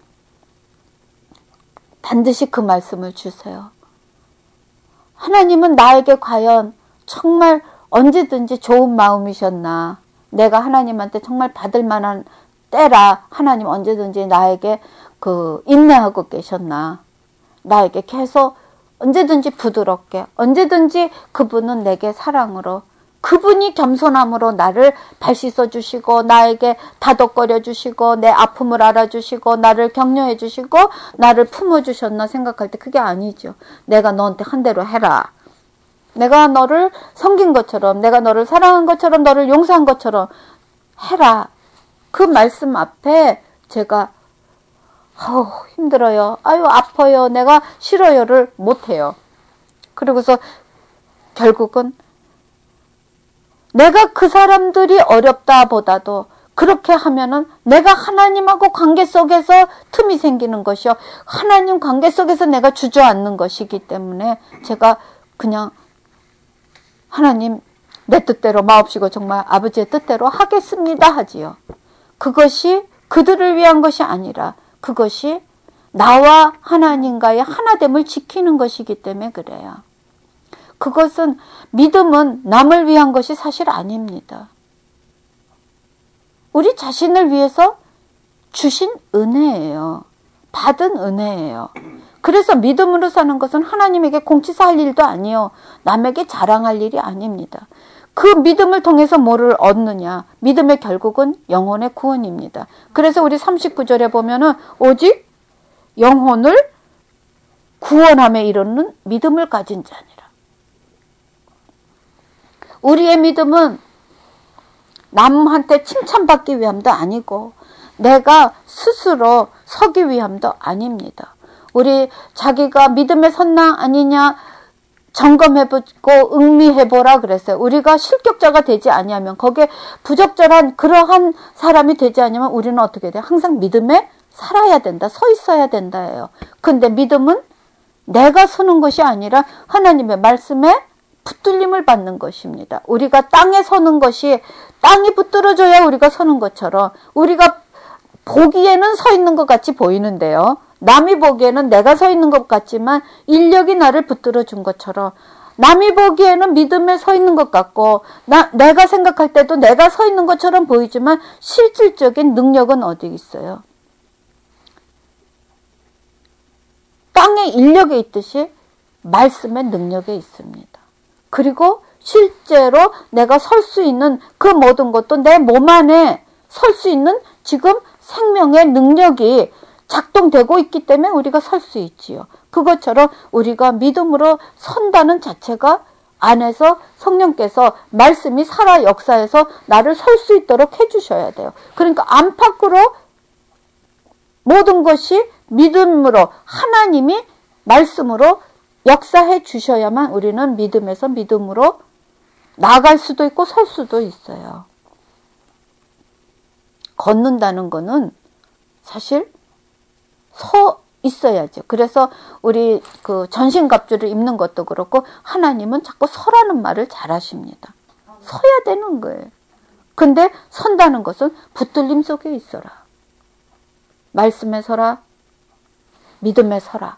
반드시 그 말씀을 주세요. 하나님은 나에게 과연 정말 언제든지 좋은 마음이셨나. 내가 하나님한테 정말 받을 만한 때라 하나님 언제든지 나에게 그 인내하고 계셨나. 나에게 계속 언제든지 부드럽게 언제든지 그분은 내게 사랑으로 그분이 겸손함으로 나를 발 씻어주시고 나에게 다독거려 주시고 내 아픔을 알아주시고 나를 격려해 주시고 나를 품어주셨나 생각할 때 그게 아니죠. 내가 너한테 한 대로 해라. 내가 너를 섬긴 것처럼 내가 너를 사랑한 것처럼 너를 용서한 것처럼 해라. 그 말씀 앞에 제가 어우, 힘들어요. 아유 아파요. 내가 싫어요를 못해요. 그리고서 결국은 내가 그 사람들이 어렵다 보다도 그렇게 하면은 내가 하나님하고 관계 속에서 틈이 생기는 것이요. 하나님 관계 속에서 내가 주저앉는 것이기 때문에 제가 그냥 하나님 내 뜻대로 마옵시고 정말 아버지의 뜻대로 하겠습니다 하지요. 그것이 그들을 위한 것이 아니라 그것이 나와 하나님과의 하나됨을 지키는 것이기 때문에 그래요. 그것은 믿음은 남을 위한 것이 사실 아닙니다. 우리 자신을 위해서 주신 은혜예요. 받은 은혜예요. 그래서 믿음으로 사는 것은 하나님에게 공치사할 일도 아니요. 남에게 자랑할 일이 아닙니다. 그 믿음을 통해서 뭐를 얻느냐. 믿음의 결국은 영혼의 구원입니다. 그래서 우리 삼십구 절에 보면은 오직 영혼을 구원함에 이르는 믿음을 가진 자니라. 우리의 믿음은 남한테 칭찬받기 위함도 아니고 내가 스스로 서기 위함도 아닙니다. 우리 자기가 믿음에 섰나 아니냐 점검해보고 응미해보라 그랬어요. 우리가 실격자가 되지 아니하면, 거기에 부적절한 그러한 사람이 되지 않으면 우리는 어떻게 돼요? 항상 믿음에 살아야 된다, 서 있어야 된다예요. 근데 믿음은 내가 서는 것이 아니라 하나님의 말씀에 붙들림을 받는 것입니다. 우리가 땅에 서는 것이, 땅이 붙들어줘야 우리가 서는 것처럼, 우리가 보기에는 서 있는 것 같이 보이는데요, 남이 보기에는 내가 서 있는 것 같지만 인력이 나를 붙들어 준 것처럼, 남이 보기에는 믿음에 서 있는 것 같고 나, 내가 생각할 때도 내가 서 있는 것처럼 보이지만 실질적인 능력은 어디 있어요? 땅에 인력이 있듯이 말씀의 능력에 있습니다. 그리고 실제로 내가 설 수 있는 그 모든 것도 내 몸 안에 설 수 있는 지금 생명의 능력이 작동되고 있기 때문에 우리가 설 수 있지요. 그것처럼 우리가 믿음으로 선다는 자체가 안에서 성령께서 말씀이 살아 역사해서 나를 설 수 있도록 해주셔야 돼요. 그러니까 안팎으로 모든 것이 믿음으로, 하나님이 말씀으로 역사해 주셔야만 우리는 믿음에서 믿음으로 나아갈 수도 있고 설 수도 있어요. 걷는다는 거는 사실 서 있어야죠. 그래서 우리 그 전신갑주를 입는 것도 그렇고 하나님은 자꾸 서라는 말을 잘 하십니다. 서야 되는 거예요. 근데 선다는 것은 붙들림 속에 있어라. 말씀에 서라. 믿음에 서라.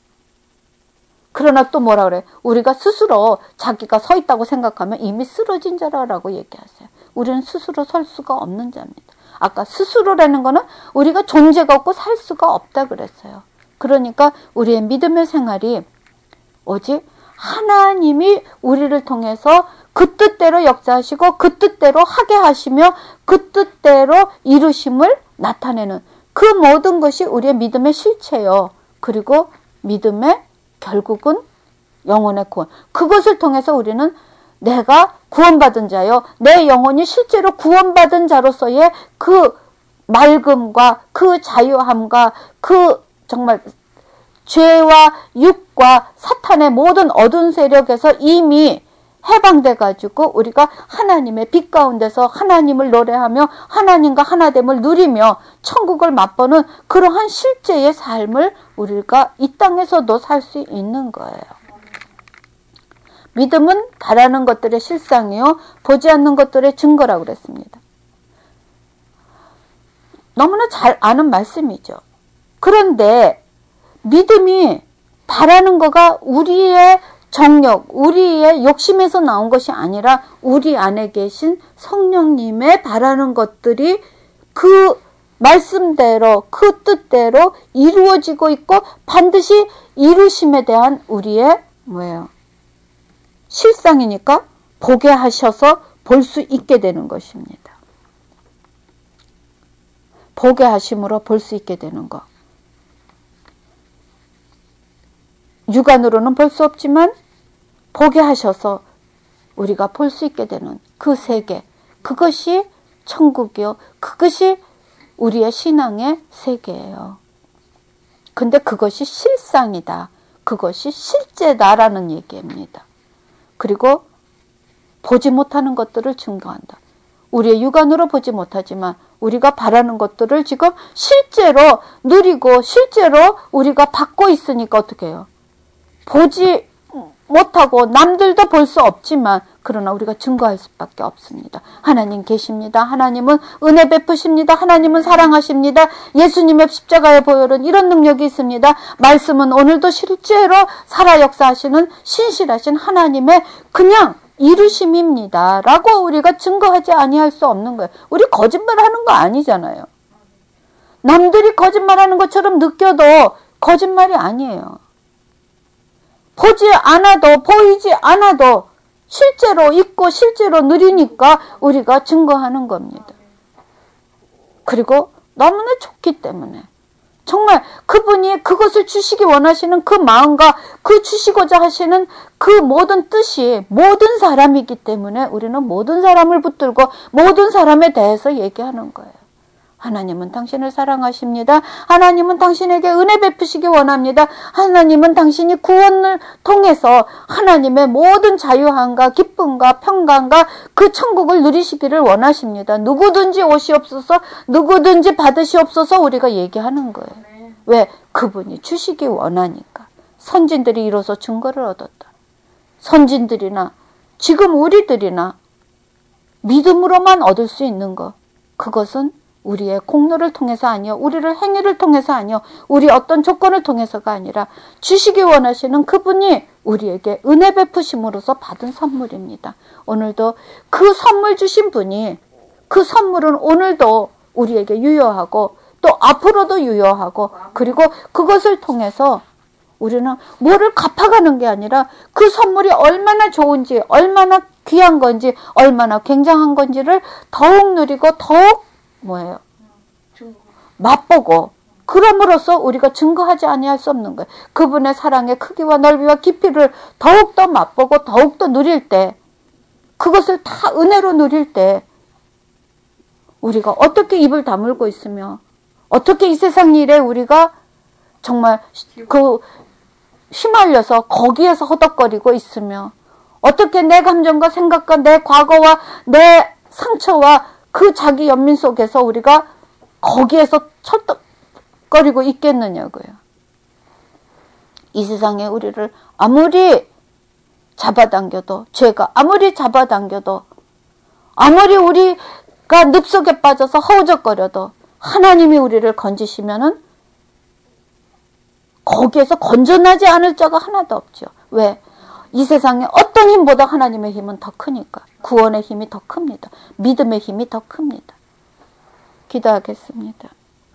그러나 또 뭐라 그래? 우리가 스스로 자기가 서 있다고 생각하면 이미 쓰러진 자라라고 얘기하세요. 우리는 스스로 설 수가 없는 자입니다. 아까 스스로라는 거는 우리가 존재가 없고 살 수가 없다 그랬어요. 그러니까 우리의 믿음의 생활이 오직 하나님이 우리를 통해서 그 뜻대로 역사하시고 그 뜻대로 하게 하시며 그 뜻대로 이루심을 나타내는 그 모든 것이 우리의 믿음의 실체요. 그리고 믿음의 결국은 영혼의 구원. 그것을 통해서 우리는 내가 구원받은 자요, 내 영혼이 실제로 구원받은 자로서의 그 맑음과 그 자유함과 그 정말 죄와 육과 사탄의 모든 어두운 세력에서 이미 해방돼 가지고 우리가 하나님의 빛 가운데서 하나님을 노래하며 하나님과 하나됨을 누리며 천국을 맛보는 그러한 실제의 삶을 우리가 이 땅에서도 살 수 있는 거예요. 믿음은 바라는 것들의 실상이요 보지 않는 것들의 증거라고 그랬습니다. 너무나 잘 아는 말씀이죠. 그런데 믿음이 바라는 거가 우리의 정욕, 우리의 욕심에서 나온 것이 아니라 우리 안에 계신 성령님의 바라는 것들이 그 말씀대로 그 뜻대로 이루어지고 있고 반드시 이루심에 대한 우리의 뭐예요? 실상이니까 보게 하셔서 볼 수 있게 되는 것입니다. 보게 하심으로 볼 수 있게 되는 것. 육안으로는 볼 수 없지만 보게 하셔서 우리가 볼 수 있게 되는 그 세계, 그것이 천국이요. 그것이 우리의 신앙의 세계예요. 근데 그것이 실상이다. 그것이 실제다라는 얘기입니다. 그리고 보지 못하는 것들을 증거한다. 우리의 육안으로 보지 못하지만 우리가 바라는 것들을 지금 실제로 누리고 실제로 우리가 받고 있으니까 어떻게 해요? 보지 못하고 남들도 볼 수 없지만 그러나 우리가 증거할 수밖에 없습니다. 하나님 계십니다. 하나님은 은혜 베푸십니다. 하나님은 사랑하십니다. 예수님의 십자가의 보혈은 이런 능력이 있습니다. 말씀은 오늘도 실제로 살아 역사하시는 신실하신 하나님의 그냥 이루심입니다. 라고 우리가 증거하지 아니할 수 없는 거예요. 우리 거짓말하는 거 아니잖아요. 남들이 거짓말하는 것처럼 느껴도 거짓말이 아니에요. 보지 않아도 보이지 않아도 실제로 있고 실제로 누리니까 우리가 증거하는 겁니다. 그리고 너무나 좋기 때문에 정말 그분이 그것을 주시기 원하시는 그 마음과 그 주시고자 하시는 그 모든 뜻이 모든 사람이기 때문에 우리는 모든 사람을 붙들고 모든 사람에 대해서 얘기하는 거예요. 하나님은 당신을 사랑하십니다. 하나님은 당신에게 은혜 베푸시기 원합니다. 하나님은 당신이 구원을 통해서 하나님의 모든 자유함과 기쁨과 평강과 그 천국을 누리시기를 원하십니다. 누구든지 오시옵소서, 누구든지 받으시옵소서 우리가 얘기하는 거예요. 왜? 그분이 주시기 원하니까. 선진들이 이로써 증거를 얻었다. 선진들이나 지금 우리들이나 믿음으로만 얻을 수 있는 것, 그것은 우리의 공로를 통해서 아니요, 우리를 행위를 통해서 아니요, 우리 어떤 조건을 통해서가 아니라 주시기 원하시는 그분이 우리에게 은혜 베푸심으로써 받은 선물입니다. 오늘도 그 선물 주신 분이, 그 선물은 오늘도 우리에게 유효하고 또 앞으로도 유효하고, 그리고 그것을 통해서 우리는 뭐를 갚아가는 게 아니라 그 선물이 얼마나 좋은지, 얼마나 귀한 건지, 얼마나 굉장한 건지를 더욱 누리고 더욱 뭐예요? 맛보고, 그럼으로써 우리가 증거하지 아니할 수 없는 거예요. 그분의 사랑의 크기와 넓이와 깊이를 더욱더 맛보고 더욱더 누릴 때, 그것을 다 은혜로 누릴 때 우리가 어떻게 입을 다물고 있으며, 어떻게 이 세상 일에 우리가 정말 그 휘말려서 거기에서 허덕거리고 있으며, 어떻게 내 감정과 생각과 내 과거와 내 상처와 그 자기 연민 속에서 우리가 거기에서 철떡거리고 있겠느냐고요. 이 세상에 우리를 아무리 잡아당겨도, 죄가 아무리 잡아당겨도, 아무리 우리가 늪속에 빠져서 허우적거려도 하나님이 우리를 건지시면은 거기에서 건져나지 않을 자가 하나도 없죠. 왜? 이 세상에 어떤 힘보다 하나님의 힘은 더 크니까. 구원의 힘이 더 큽니다. 믿음의 힘이 더 큽니다. 기도하겠습니다.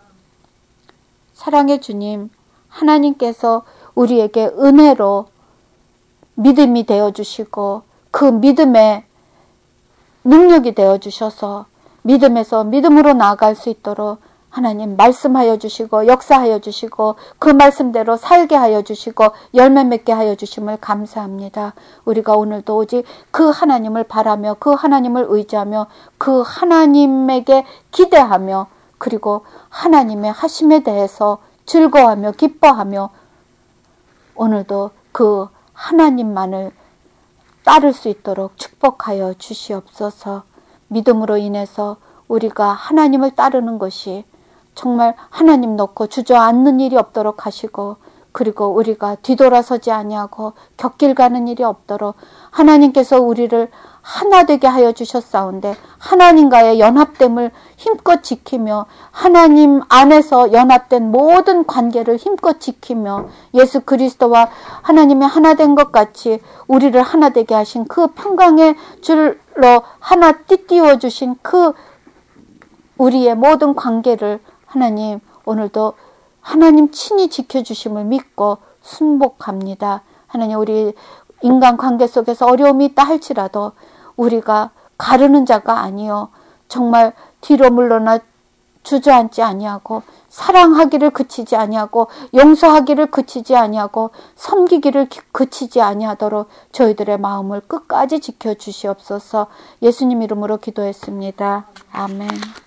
사랑의 주님, 하나님께서 우리에게 은혜로 믿음이 되어주시고 그 믿음의 능력이 되어주셔서 믿음에서 믿음으로 나아갈 수 있도록 하나님 말씀하여 주시고 역사하여 주시고 그 말씀대로 살게 하여 주시고 열매 맺게 하여 주심을 감사합니다. 우리가 오늘도 오직 그 하나님을 바라며 그 하나님을 의지하며 그 하나님에게 기대하며, 그리고 하나님의 하심에 대해서 즐거워하며 기뻐하며 오늘도 그 하나님만을 따를 수 있도록 축복하여 주시옵소서. 믿음으로 인해서 우리가 하나님을 따르는 것이 정말 하나님 놓고 주저앉는 일이 없도록 하시고, 그리고 우리가 뒤돌아서지 아니하고 곁길 가는 일이 없도록 하나님께서 우리를 하나 되게 하여 주셨사온데, 하나님과의 연합됨을 힘껏 지키며 하나님 안에서 연합된 모든 관계를 힘껏 지키며 예수 그리스도와 하나님의 하나 된 것 같이 우리를 하나 되게 하신 그 평강의 줄로 하나 띠띠워 주신 그 우리의 모든 관계를 하나님 오늘도 하나님 친히 지켜주심을 믿고 순복합니다. 하나님, 우리 인간관계 속에서 어려움이 있다 할지라도 우리가 가르는 자가 아니요 정말 뒤로 물러나 주저앉지 아니하고 사랑하기를 그치지 아니하고 용서하기를 그치지 아니하고 섬기기를 그치지 아니하도록 저희들의 마음을 끝까지 지켜주시옵소서. 예수님 이름으로 기도했습니다. 아멘.